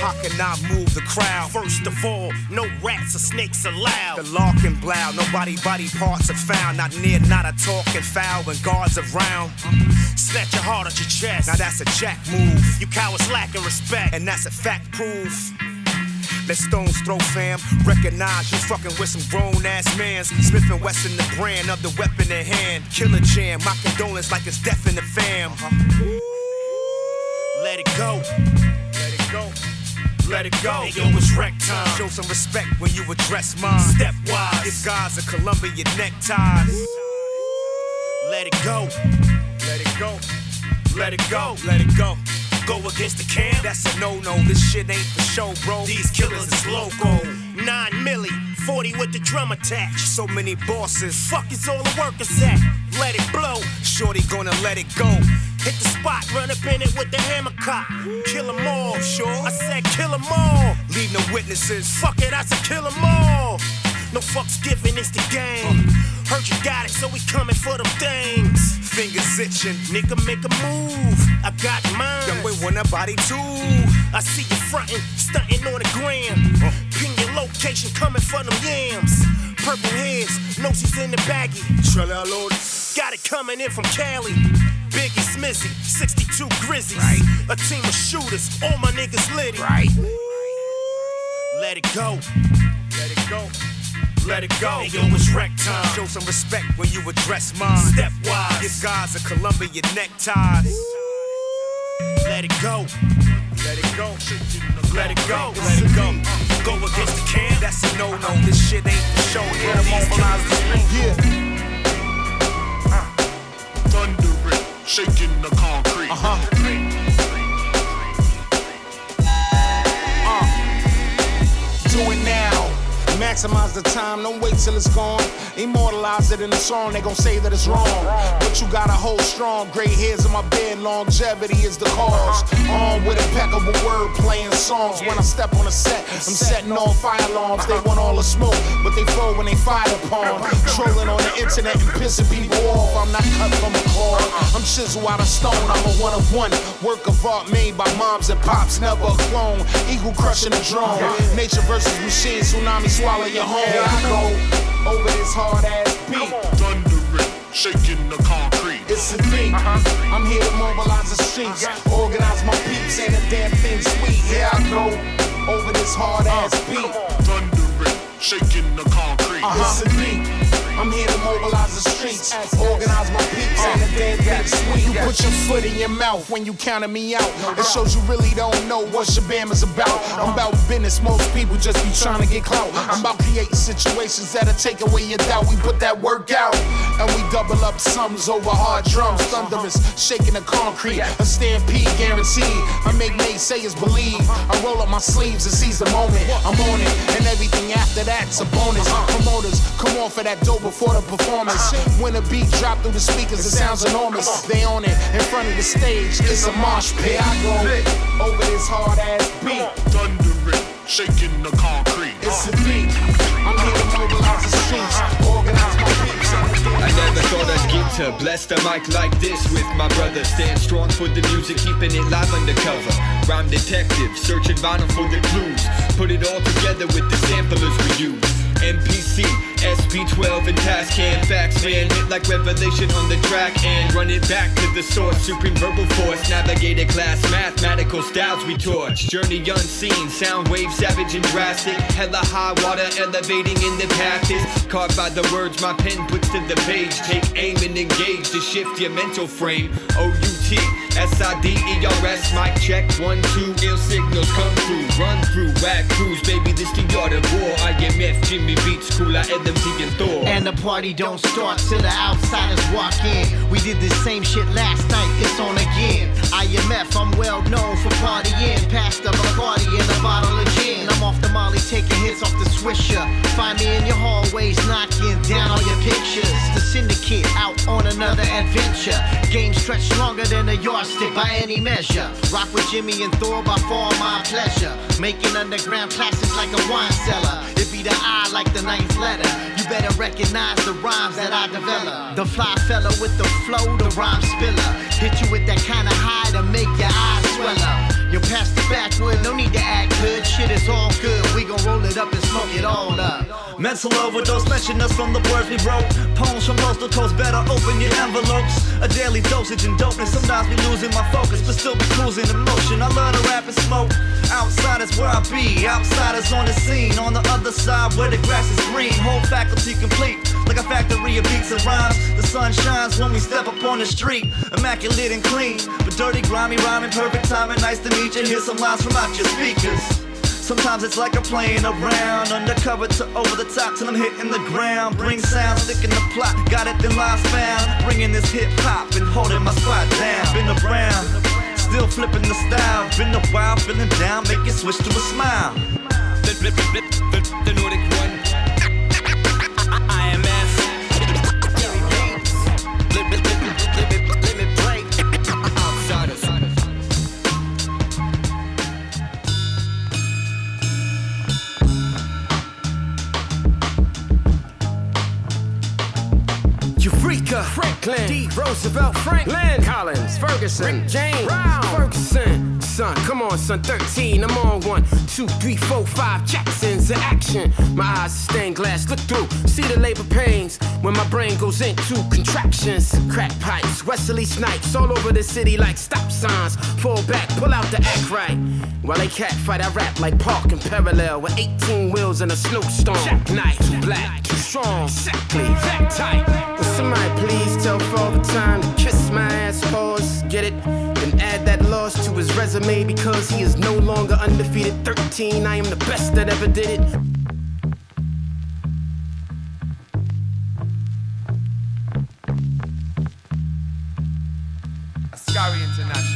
how can I move the crowd? First of all, no rats or snakes allowed. The lock and blow, nobody body parts are found. Not near, not a talking foul when guards around. Snatch your heart out your chest. Now that's a jack move. You cowards lacking respect, and that's a fact proof. Let stones throw, fam. Recognize you fucking with some grown ass mans. Smith and Wesson, the brand of the weapon in hand. Killer jam, my condolence like it's death in the fam. Uh-huh. Let it go. Let it go. Let it go. Hey, yo, it's wreck time. Show some respect when you address mine. Stepwise. If guys are Columbia neckties. Let it go. Let it go. Let it go. Let it go. Go against the camp. That's a no-no. This shit ain't for show, bro. These killers is loco. Nine milli, forty with the drum attached. So many bosses. Fuck is all the workers at? Let it blow. Shorty gonna let it go. Hit the spot, run up in it with the hammer cock. Kill them all, sure. I said kill them all. Leave no witnesses. Fuck it, I said kill them all. No fucks given, it's the game. Heard you got it, so we coming for them things. Fingers itching, nigga make a move. I got mine. Young boy want a body too. I see you frontin', stuntin' on the gram. Uh. Pin your location, coming for them yams. Purple heads, noses in the baggie. Trailer load. Got it coming in from Cali. Biggie Smizzy, sixty-two Grizzlies. Right. A team of shooters, all my niggas litty. Right. Let it go. Let it go. Let it go. Hey, yo, it's wreck time. Show some respect when you address mine. Stepwise. If guys are Columbia neckties. Let it go. Let it go. Let it go. Let it go. Go against the camp. That's a no-no. This shit ain't for show. Yeah, mobilize the street. Yeah. Uh, thundering, shaking the concrete. Uh-huh. Uh. Do it now. Maximize the time, don't wait till it's gone. Immortalize it in a song, they gon' say that it's wrong. But you gotta hold strong, gray hairs in my bed, longevity is the cause. On with impeccable word, playing songs. When I step on the set, I'm setting off fire alarms. They want all the smoke, but they fall when they fired upon. Trolling on the internet and pissing people off. I'm not cut from a cloth, I'm chiseled out of stone. I'm a one of one, work of art made by moms and pops, never a clone. Eagle crushing a drone, nature versus machine, tsunami swallow your home. Here I go, over this hard ass beat. Thundering, shaking the concrete. It's a thing. Uh-huh. I'm here to mobilize the streets, organize my peeps, and a damn thing sweet. Here I go, over this hard ass beat. Thundering, shaking the concrete. Uh-huh. It's a thing. I'm here to mobilize the streets, organize my peeps, and a damn thing sweet. You put your foot in your mouth when you counted me out. It shows you really don't know what Shabam is about. I'm about business, most people just be trying to get clout. I'm about creating situations that'll take away your doubt. We put that work out, and we double up sums over hard drums. Thunderous, shaking the concrete, a stampede guaranteed. I make naysayers believe. I roll up my sleeves and seize the moment. I'm on it, and everything after that's a bonus. Promoters, come on for that dope before the performance. When a beat drop through the speakers, it sounds enormous. They on it in front of the stage. It's a mosh pit. I go over this hard ass beat. Thundering, shaking the concrete. It's a beat. I'm here to mobilize the streets, organize my peeps. I never thought I'd get to bless the mic like this with my brother. Stand strong for the music, keeping it live undercover. Rhyme detective, searching vinyl for the clues. Put it all together with the samplers we use. M P C, S P twelve and Tascam. Facts, man, hit like revelation on the track and run it back to the source. Supreme verbal force, navigated class, mathematical styles we torch. Journey unseen, sound wave, savage and drastic. Hella high water, elevating in the path is carved by the words my pen puts to the page. Take aim and engage to shift your mental frame. O U T, S I D E R S, mic check, one, two, ill signals come through. Run through, whack crews, baby, this the art of war. I M F, Jimmy Beats, cool, I L M T and Thor. And the party don't start till the outsiders walk in. We did the same shit last night, it's on again. I M F, I'm well known for partying. Past the Bacardi and a bottle of gin. I'm off the Molly, taking hits off the Swisher. Find me in your hallways, knocking down all your pictures. The syndicate out on another adventure. Game stretched longer than a yardstick by any measure. Rock with Jimmy and Thor by far my pleasure. Making underground classics like a wine cellar. It be the I like the ninth letter. You better recognize the rhymes that I develop. The fly fella with the flow, the rhyme spiller. Hit you with that kind of high to make your eyes swell up. Your pass the backwood. No need to act good, shit is all good. We gon' roll it up and smoke it all up. Mental overdose, mention us from the words we wrote. Poems from coast to coast, better open your envelopes. A daily dosage and dopeness, sometimes we losing my focus, but still be cruising emotion. I learn to rap and smoke. Outsiders where I be, outsiders on the scene. On the other side where the grass is green. Whole faculty complete, like a factory of beats and rhymes. The sun shines when we step up on the street. Immaculate and clean, but dirty, grimy, rhyming, perfect timing. Nice to meet you, hear some lines from out your speakers. Sometimes it's like I'm playing around, undercover to over the top till I'm hitting the ground. Bring sound, stick in the plot, got it then lies found. Bringing this hip hop and holding my spot down. Been around, still flipping the style. Been a while, feeling down, make it switch to a smile. The, the, the, the, the Nordic one. I M F. Let me, let me, let me, let me break. Outsiders. Eureka, Franklin, D. Roosevelt, Franklin, Collins, Ferguson, Rick James, Brown, Ferguson. Son, come on, son, thirteen, I'm on one, two, three, four, five, Jackson's in action. My eyes are stained glass, look through, see the labor pains when my brain goes into contractions. Crack pipes, Wesley Snipes, all over the city like stop signs. Fall back, pull out the act right. While they cat fight, I rap like Park and Parallel with eighteen wheels and a snowstorm. Jackknife, too black, too strong, exactly that tight. Will somebody please tell Father Time to kiss my ass, pause, get it? Then add that loss to his resume because he is no longer undefeated. thirteen, I am the best that ever did it. Ascari International.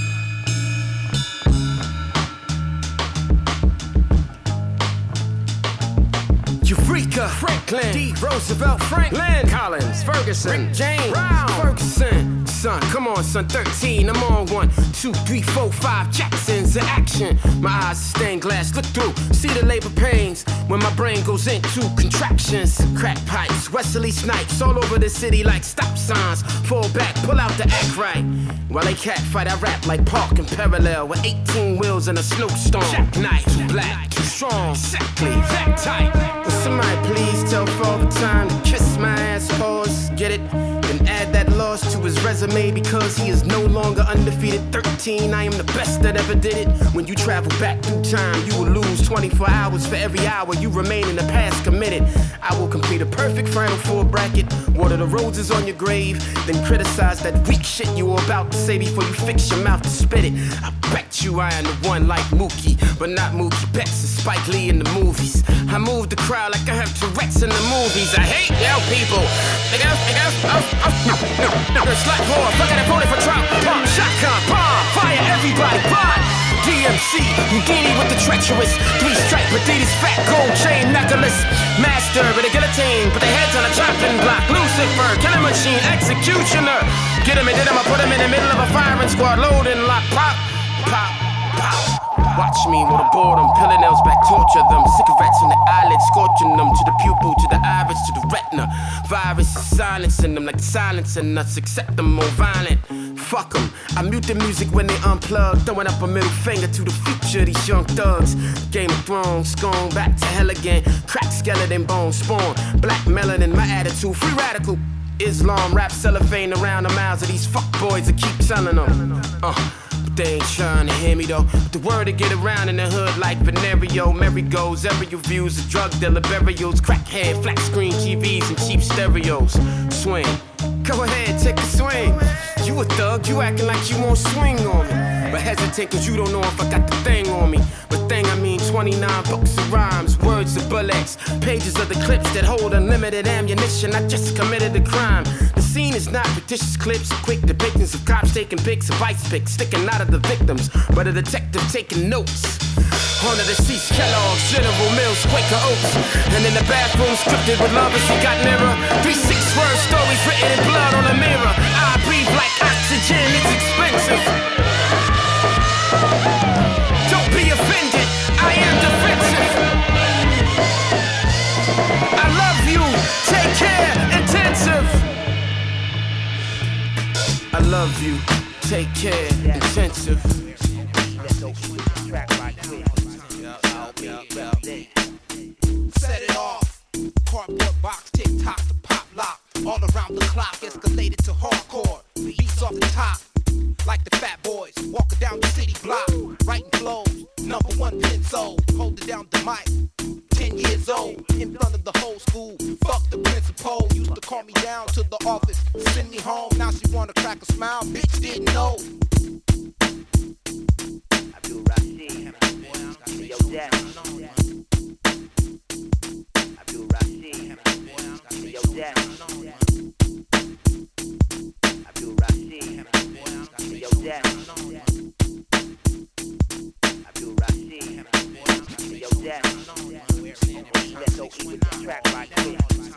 Eureka, Franklin, D. Roosevelt, Franklin, Collins, Ferguson, Rick James, Brown, Ferguson. Son, come on, son, thirteen, I'm on one, two, three, four, five, Jackson's in action. My eyes are stained glass, look through, see the labor pains when my brain goes into contractions. Crack pipes, Wesley Snipes, all over the city like stop signs. Fall back, pull out the act right. While they cat fight, I rap like Park and Parallel with eighteen wheels and a snowstorm. Jackknife, too black, too strong, exactly that tight. Will somebody please tell Father Time to kiss my ass, pause, get it? Then add that loss to his resume because he is no longer undefeated. thirteen, I am the best that ever did it. When you travel back through time, you will lose twenty-four hours for every hour you remain in the past committed. I will complete a perfect Final Four bracket, water the roses on your grave, then criticize that weak shit you were about to say before you fix your mouth to spit it. I bet you I am the one like Mookie, but not Mookie Betts and Spike Lee in the movies. I move the crowd like I have Tourette's in the movies. I hate y'all people. They got, they got, oh, oh, no, no, no. It's like whore, fuck it, I voted for Trump. Bomb, shotgun, bomb, fire everybody, bomb. D M C, Houdini with the treacherous three-stripe Adidas fat gold chain necklace. Master with a guillotine, put their heads on a chopping block. Lucifer, killing machine, executioner. Get him and did him, I put him in the middle of a firing squad. Load and lock, pop, pop, pop. Watch me with a boredom, pillar nails back, torture them. Cigarettes in the eyelids, scorching them to the pupil, to the iris, to the retina. Virus is silencing them like silencing us, except them more violent. Fuck them, I mute the music when they unplug, throwing up a middle finger to the future, these young thugs. Game of Thrones, gone back to hell again. Crack skeleton, bone spawn, black melanin, my attitude, free radical. Islam, rap cellophane around the mouths of these fuck boys that keep selling them. Uh. They ain't trying to hear me though. The word to get around in the hood like Venerio. Merry goes, aerial views, a drug dealer, burials, crackhead, flat screen T Vs, and cheap stereos. Swing, go ahead, take a swing. You a thug, you acting like you won't swing on me. But hesitant cause you don't know if I got the thing on me. But thing I mean twenty-nine books of rhymes, words of bullets, pages of the clips that hold unlimited ammunition. I just committed a crime. The scene is not fictitious clips, quick depictions of cops taking pics of ice picks, sticking out of the victims, but a detective taking notes. On the deceased Kellogg's, General Mills, Quaker Oats. And in the bathroom, scripted with love as he got nearer. Three six-word stories written in blood on a mirror. I breathe like oxygen, it's expensive. Don't be offended, I am defensive. I love you, take care, intensive. I love you, take care, intensive. old, in front of the whole school. Fuck the principal, used to call me down to the office, send me home. Now she wanna crack a smile, bitch didn't know. Abdul Rashid, yo Dad. Abdul Rashid, yo Dad. Abdul Rashid, yo Dad. Abdul Rashid, yo Dad. Let's go eat with the track right quick.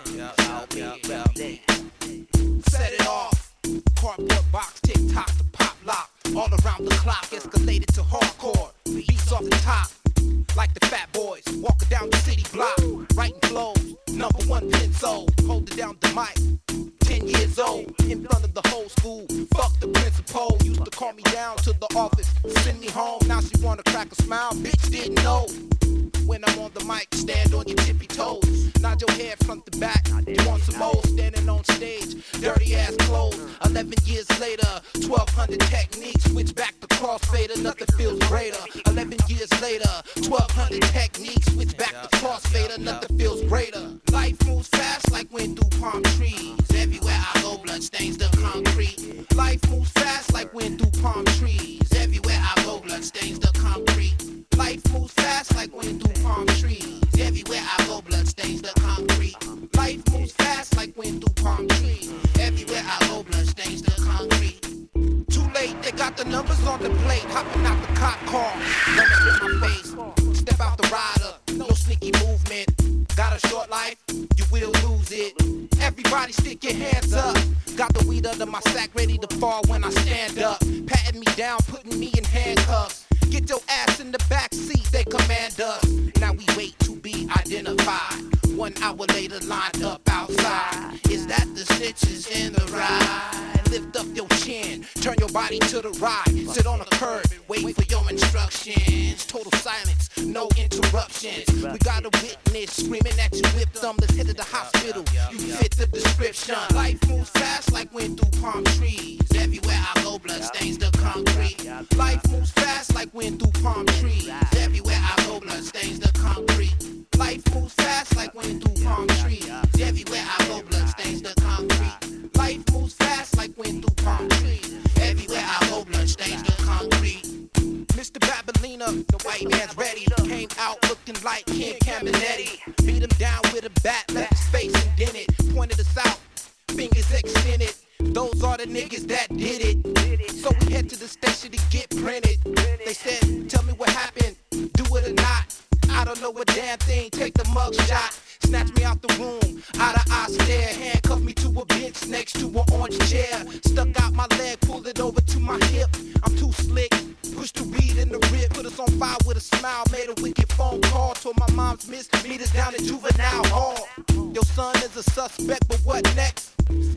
Set it off. Cardboard box, tick tock, the pop lock. All around the clock, escalated to hardcore. Beats off the top, like the Fat Boys. Walking down the city block, writing flows. Number one pencil, holding down the mic. Ten years old, in front of the whole school. Fuck the principal, used to call me down to the office, send me home. Now she wanna crack a smile, bitch didn't know. When I'm on the mic, stand on your tippy toes. Nod your head front to back. You want some more? Standing on stage, dirty ass clothes. Eleven years later, twelve hundred techniques. Switch back to crossfader, nothing feels greater. Eleven years later, twelve hundred techniques. Switch back to crossfader, nothing feels greater. Life moves fast like wind through palm trees. Everywhere I go, blood stains the concrete. Life moves fast like wind through palm trees. Everywhere I go, blood stains the concrete. Life moves fast like wind through palm trees. Everywhere I go, blood stains the concrete. Life moves fast like wind through palm trees. Everywhere I go, blood stains the concrete. Too late, they got the numbers on the plate. Hopping out the cop car, running in my face. Step out the rider, no sneaky movement. Got a short life, you will lose it. Everybody stick your hands up. Got the weed under my sack, ready to fall when I stand up. Patting me down, putting me in handcuffs. Get your ass in the back seat, they command us. Now we wait to be identified. One hour later, lined up outside. Is that the snitches in the ride? Lift up your chin, turn your body to the right. Sit on a curb, wait for your instructions. Total silence, no interruptions. We got a witness screaming at you, whipped them. Let's head to the hospital, you fit the description. Life moves fast like wind through palm trees. Everywhere I go, blood stains the concrete. Life moves fast like wind through palm trees. Everywhere I go, blood stains the concrete. Life moves fast like wind through palm trees. Everywhere I go, blood stains the concrete. Life moves fast like wind through palm trees. Everywhere I go, blood stains the concrete. Mister Babalina, the white man's ready. Came out looking like Ken Caminetti. Beat him down with a bat, left his face and did it. Pointed us out, fingers extended. Those are the niggas that did it. So we head to the station to get printed. They said, tell me what happened, do it or not. I don't know a damn thing, take the mug shot. Snatch me out the room, out of eye stare. Handcuff me to a bench next to an orange chair. Stuck out my leg, pulled it over to my hip. I'm too slick, pushed the weed in the rib. Put us on fire with a smile, made a wicked phone call. Told my mom's miss, meet us down in juvenile hall. Your son is a suspect, but what next?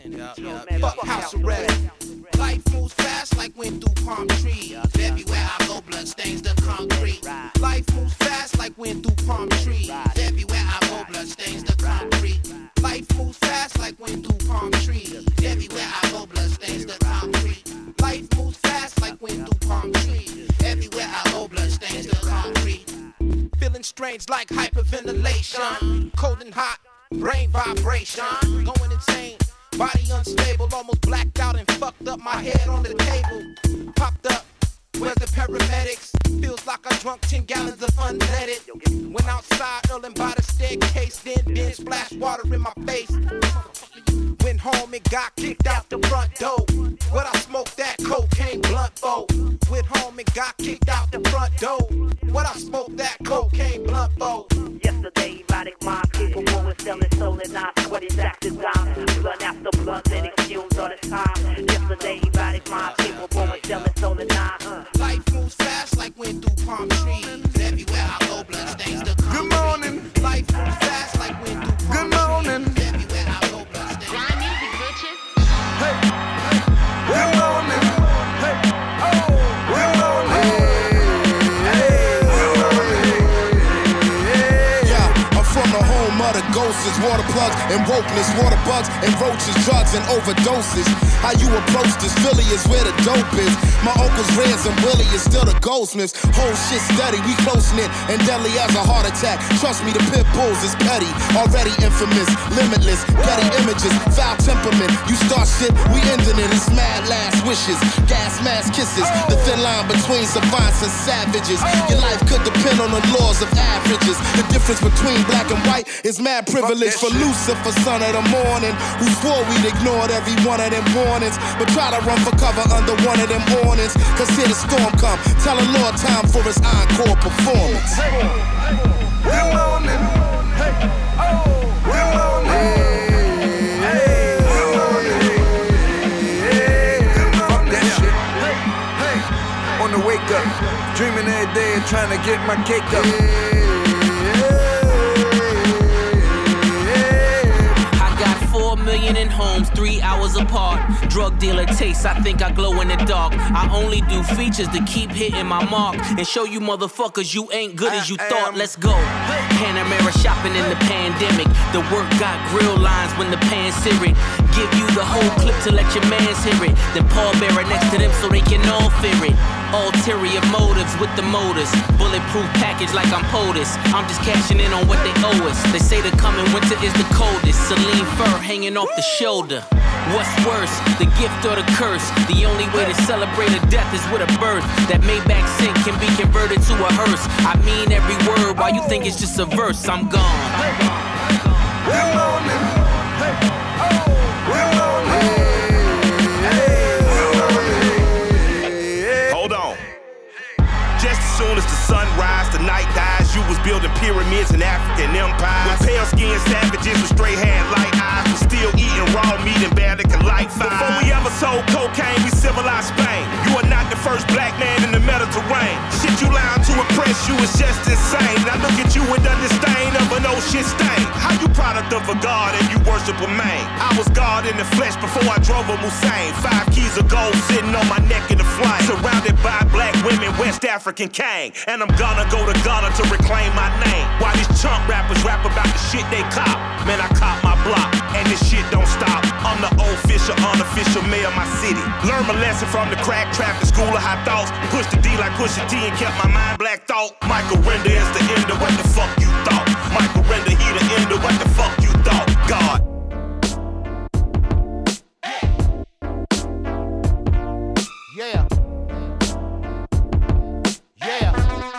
Fuck house arrest. Life moves fast like wind through palm trees. Everywhere I go, blood stains the concrete. Life moves fast like wind through palm trees. Everywhere I go, blood stains the concrete. Life moves fast like wind through palm trees. Everywhere I go, blood stains the concrete. Life moves fast like wind through palm trees. Everywhere I go, blood stains the concrete. Feeling strange like hyperventilation. Cold and hot, brain vibration. Going insane. Body unstable, almost blacked out and fucked up. My head on the table, popped up. Where's the paramedics? Feels like I drunk ten gallons of unleaded. Went outside, earling by the staircase, then then splashed water in my face. Went home and got kicked out the front door. What I smoked that cocaine blunt for? Went home and got kicked out the front door. What I smoked that cocaine blunt for? Yesterday, erotic mind, capable of selling soul and not sweaty back to dime. Blood after blood, letting fumes all the time. Yesterday, erotic mind, capable of selling soul and not. Uh. Life moves fast like wind through palm trees. Everywhere I go, blood stains the concrete. Good morning. Life moves fast like wind through palm Good morning. Trees. Everywhere I go, blood stains. Grind music, bitches. Hey, hey. Good morning. Hey, oh, good morning. Hey, good morning. Yeah, I'm from the home home of the ghosts, water plugs and wokeness, water bugs and roaches, drugs and overdoses. How you approach this Philly is where the dope is. My uncle's Reds and Willie is still the goldsmiths. Whole shit steady, we close knit and deadly as a heart attack. Trust me, the pit bulls is petty, already infamous, limitless, petty images, foul temperament. You start shit, we ending it. It's mad last wishes, gas mask kisses. The thin line between savants and savages. Your life could depend on the laws of averages. The difference between black and white is mad privilege for Lucifer, son of the morning, who swore we'd ignored every one of them warnings, but try to run for cover under one of them awnings. Cause here the storm come, tell the Lord time for his encore performance. Good morning. Hey. Oh. Good morning. Hey. Good morning. Hey. Fuck that shit. Hey. On the wake up, dreaming every day and trying to get my cake up. Four million in homes, three hours apart. Drug dealer taste, I think I glow in the dark. I only do features to keep hitting my mark and show you motherfuckers you ain't good as you thought. Let's go. Panamera shopping in the pandemic. The work got grill lines when the pan's seared. Give you the whole clip to let your mans hear it. Then Paul Bearer next to them so they can all fear it. Ulterior motives with the motors. Bulletproof package like I'm POTUS. I'm just cashing in on what they owe us. They say the coming winter is the coldest. Celine fur hanging off the shoulder. What's worse, the gift or the curse? The only way to celebrate a death is with a birth. That Maybach sink can be converted to a hearse. I mean every word, while you think it's just a verse, I'm gone. Good morning. Oh, good morning. Hold on. Just as soon as the sun rises, the night dies. You was building pyramids in African empires. With pale-skinned savages with straight hair, light eyes, was still eating raw meat and barely can light fire. Before we ever sold cocaine, we civilized Spain. You are not the first black man in the Mediterranean. Shit you lying to impress you is just insane. Now look at you with the disdain of an old shit stain. How you product of a god and you worship a man? I was God in the flesh before I drove a Hussein. Five keys of gold sitting on my neck in the flame. Surrounded by black women, West African king. And I'm gonna go to Ghana to reclaim my name. While these chump rappers rap about the shit they cop. Man, I cop my block, and this shit don't stop. I'm the official, unofficial mayor of my city. Learn my lesson from the crack trap, the school of high thoughts. Push the D like Pusha T and kept my mind black thought. Michael Render is the end of what the fuck you thought. Michael Render, he the end of what the fuck you thought. God. Yeah. Yeah.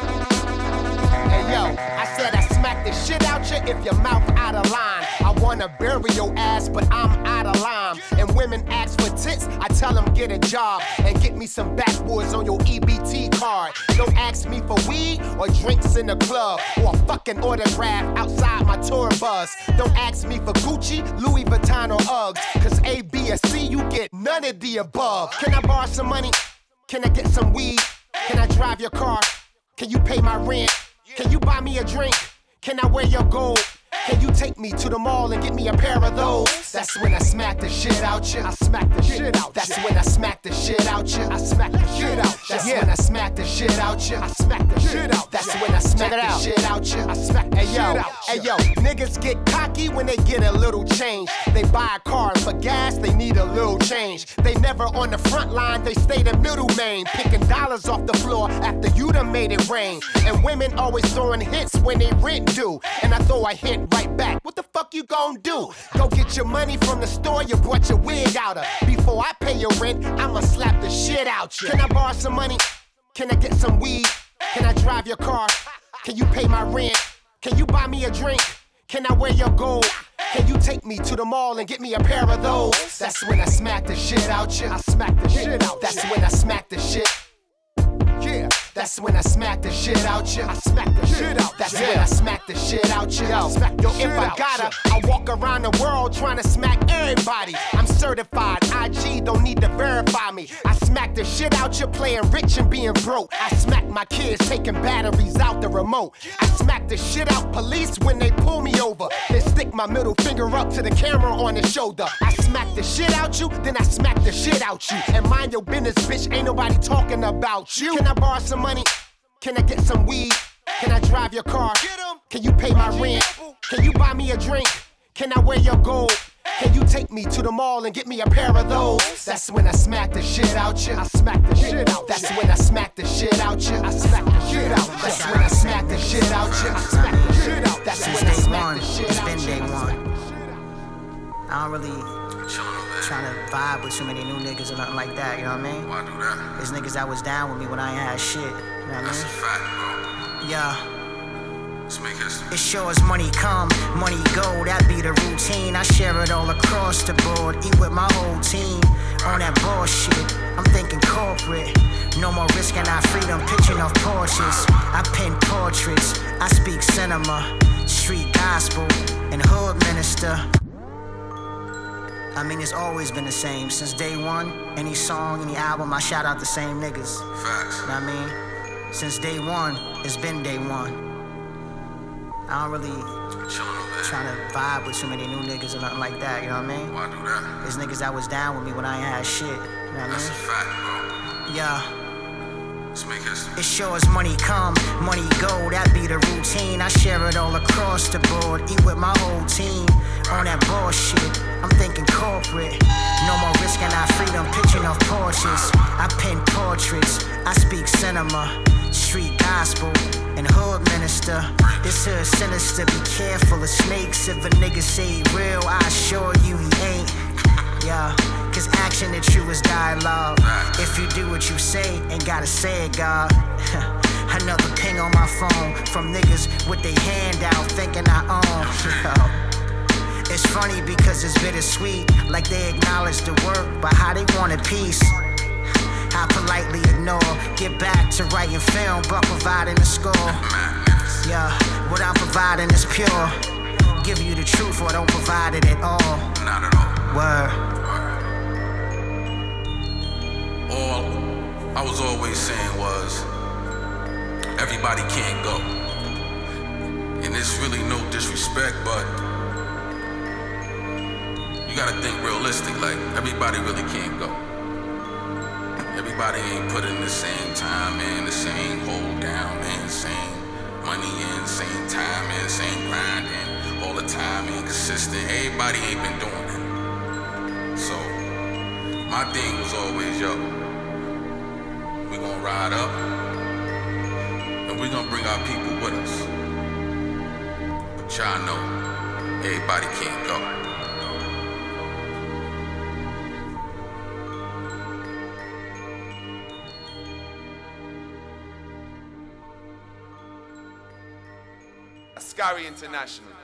Hey yo, I said I smack the shit out you if your mouth out of line. I wanna bury your ass, but I'm out of line. And women ask for tits, I tell them get a job and get me some backwoods on your E B T card. Don't ask me for weed or drinks in the club or a fucking autograph outside my tour bus. Don't ask me for Gucci, Louis Vuitton or Uggs, cause A, B, or C, you get none of the above. Can I borrow some money? Can I get some weed? Can I drive your car? Can you pay my rent? Can you buy me a drink? Can I wear your gold? Can you take me to the mall and get me a pair of those? That's when I smack the shit out you. I smack the shit out. That's when I smack the shit out you. I smack the shit out. That's when I smack the shit out you. I smack the shit out. That's when I smack the shit out you. I smack the shit out. Hey yo, niggas get cocky when they get a little change. They buy a car and for gas they need a little change. They never on the front line, they stay the middle main, picking dollars off the floor after you done made it rain. And women always throwing hits when they rent due, and I throw a hit right back. What the fuck you gon' do? Go get your money from the store you brought your wig out of. Before I pay your rent, I'ma slap the shit out you. Can I borrow some money? Can I get some weed? Can I drive your car? Can you pay my rent? Can you buy me a drink? Can I wear your gold? Can you take me to the mall and get me a pair of those? That's when I smack the shit out you. I smack the shit out. That's when I smack the shit. Yeah. That's when I smack the shit out you. I smack the shit out. That's yeah. when I smack the shit out you. Yo, Yo if I gotta, I walk around the world trying to smack everybody. I'm certified. I G don't need to verify me. I smack the shit out you playing rich and being broke. I smack my kids taking batteries out the remote. I smack the shit out police when they pull me over. Then stick my middle finger up to the camera on the shoulder. I smack the shit out you, then I smack the shit out you. And mind your business, bitch, ain't nobody talking about you. Can I borrow some money? Can I get some weed? Can I drive your car? Can you pay my rent? Can you buy me a drink? Can I wear your gold? Can you take me to the mall and get me a pair of those? That's when I smack the shit out you. I smack the shit out. That's when I smack the shit out you. I smack the shit out. That's when I smack the shit out you. I smack the shit out. That's when I smack the shit out. It's been day one. I don't really trying to vibe with too many new niggas or nothing like that, you know what I mean? Why do that? There's niggas that was down with me when I ain't had shit, you know what I mean? That's a fact, bro. Yeah. Let's make history. It sure as money come, money go, that be the routine. I share it all across the board, eat with my whole team. On that bullshit, I'm thinking corporate. No more risking our freedom, pitching off Porsches. I pen portraits, I speak cinema, street gospel, and hood minister. I mean, it's always been the same since day one. Any song, any album, I shout out the same niggas. Facts. You know what I mean? Since day one, it's been day one. I don't really trying to vibe with too many new niggas or nothing like that, you know what I mean? Why do that? There's niggas that was down with me when I ain't had shit, you know what I mean? That's a fact, bro. Yeah. Let's make history. It sure as money come, money go, that be the routine. I share it all across the board, eat with my whole team. On that bullshit, I'm thinking corporate. No more risking our freedom, pitching off Porsches. I pen portraits, I speak cinema, street gospel, and hood minister. This hood sinister, be careful of snakes. If a nigga say he real, I assure you he ain't. Yeah, cause action the truest dialogue. If you do what you say, ain't gotta say it, God. Another ping on my phone from niggas with their hand out, thinking I own. It's funny because it's bittersweet, like they acknowledge the work, but how they want a piece. I politely ignore, get back to writing film, but providing the score. Yeah, what I'm providing is pure. Give you the truth or don't provide it at all. Not at all. Word. All I was always saying was, everybody can't go. And it's really no disrespect, but you gotta think realistic, like everybody really can't go. Everybody ain't putting the same time in, the same hold down in, same money in, same time in, same grind in, all the time inconsistent. Everybody ain't been doing it. So my thing was always, yo, we gonna ride up and we gonna bring our people with us. But y'all know, everybody can't go. Scary International.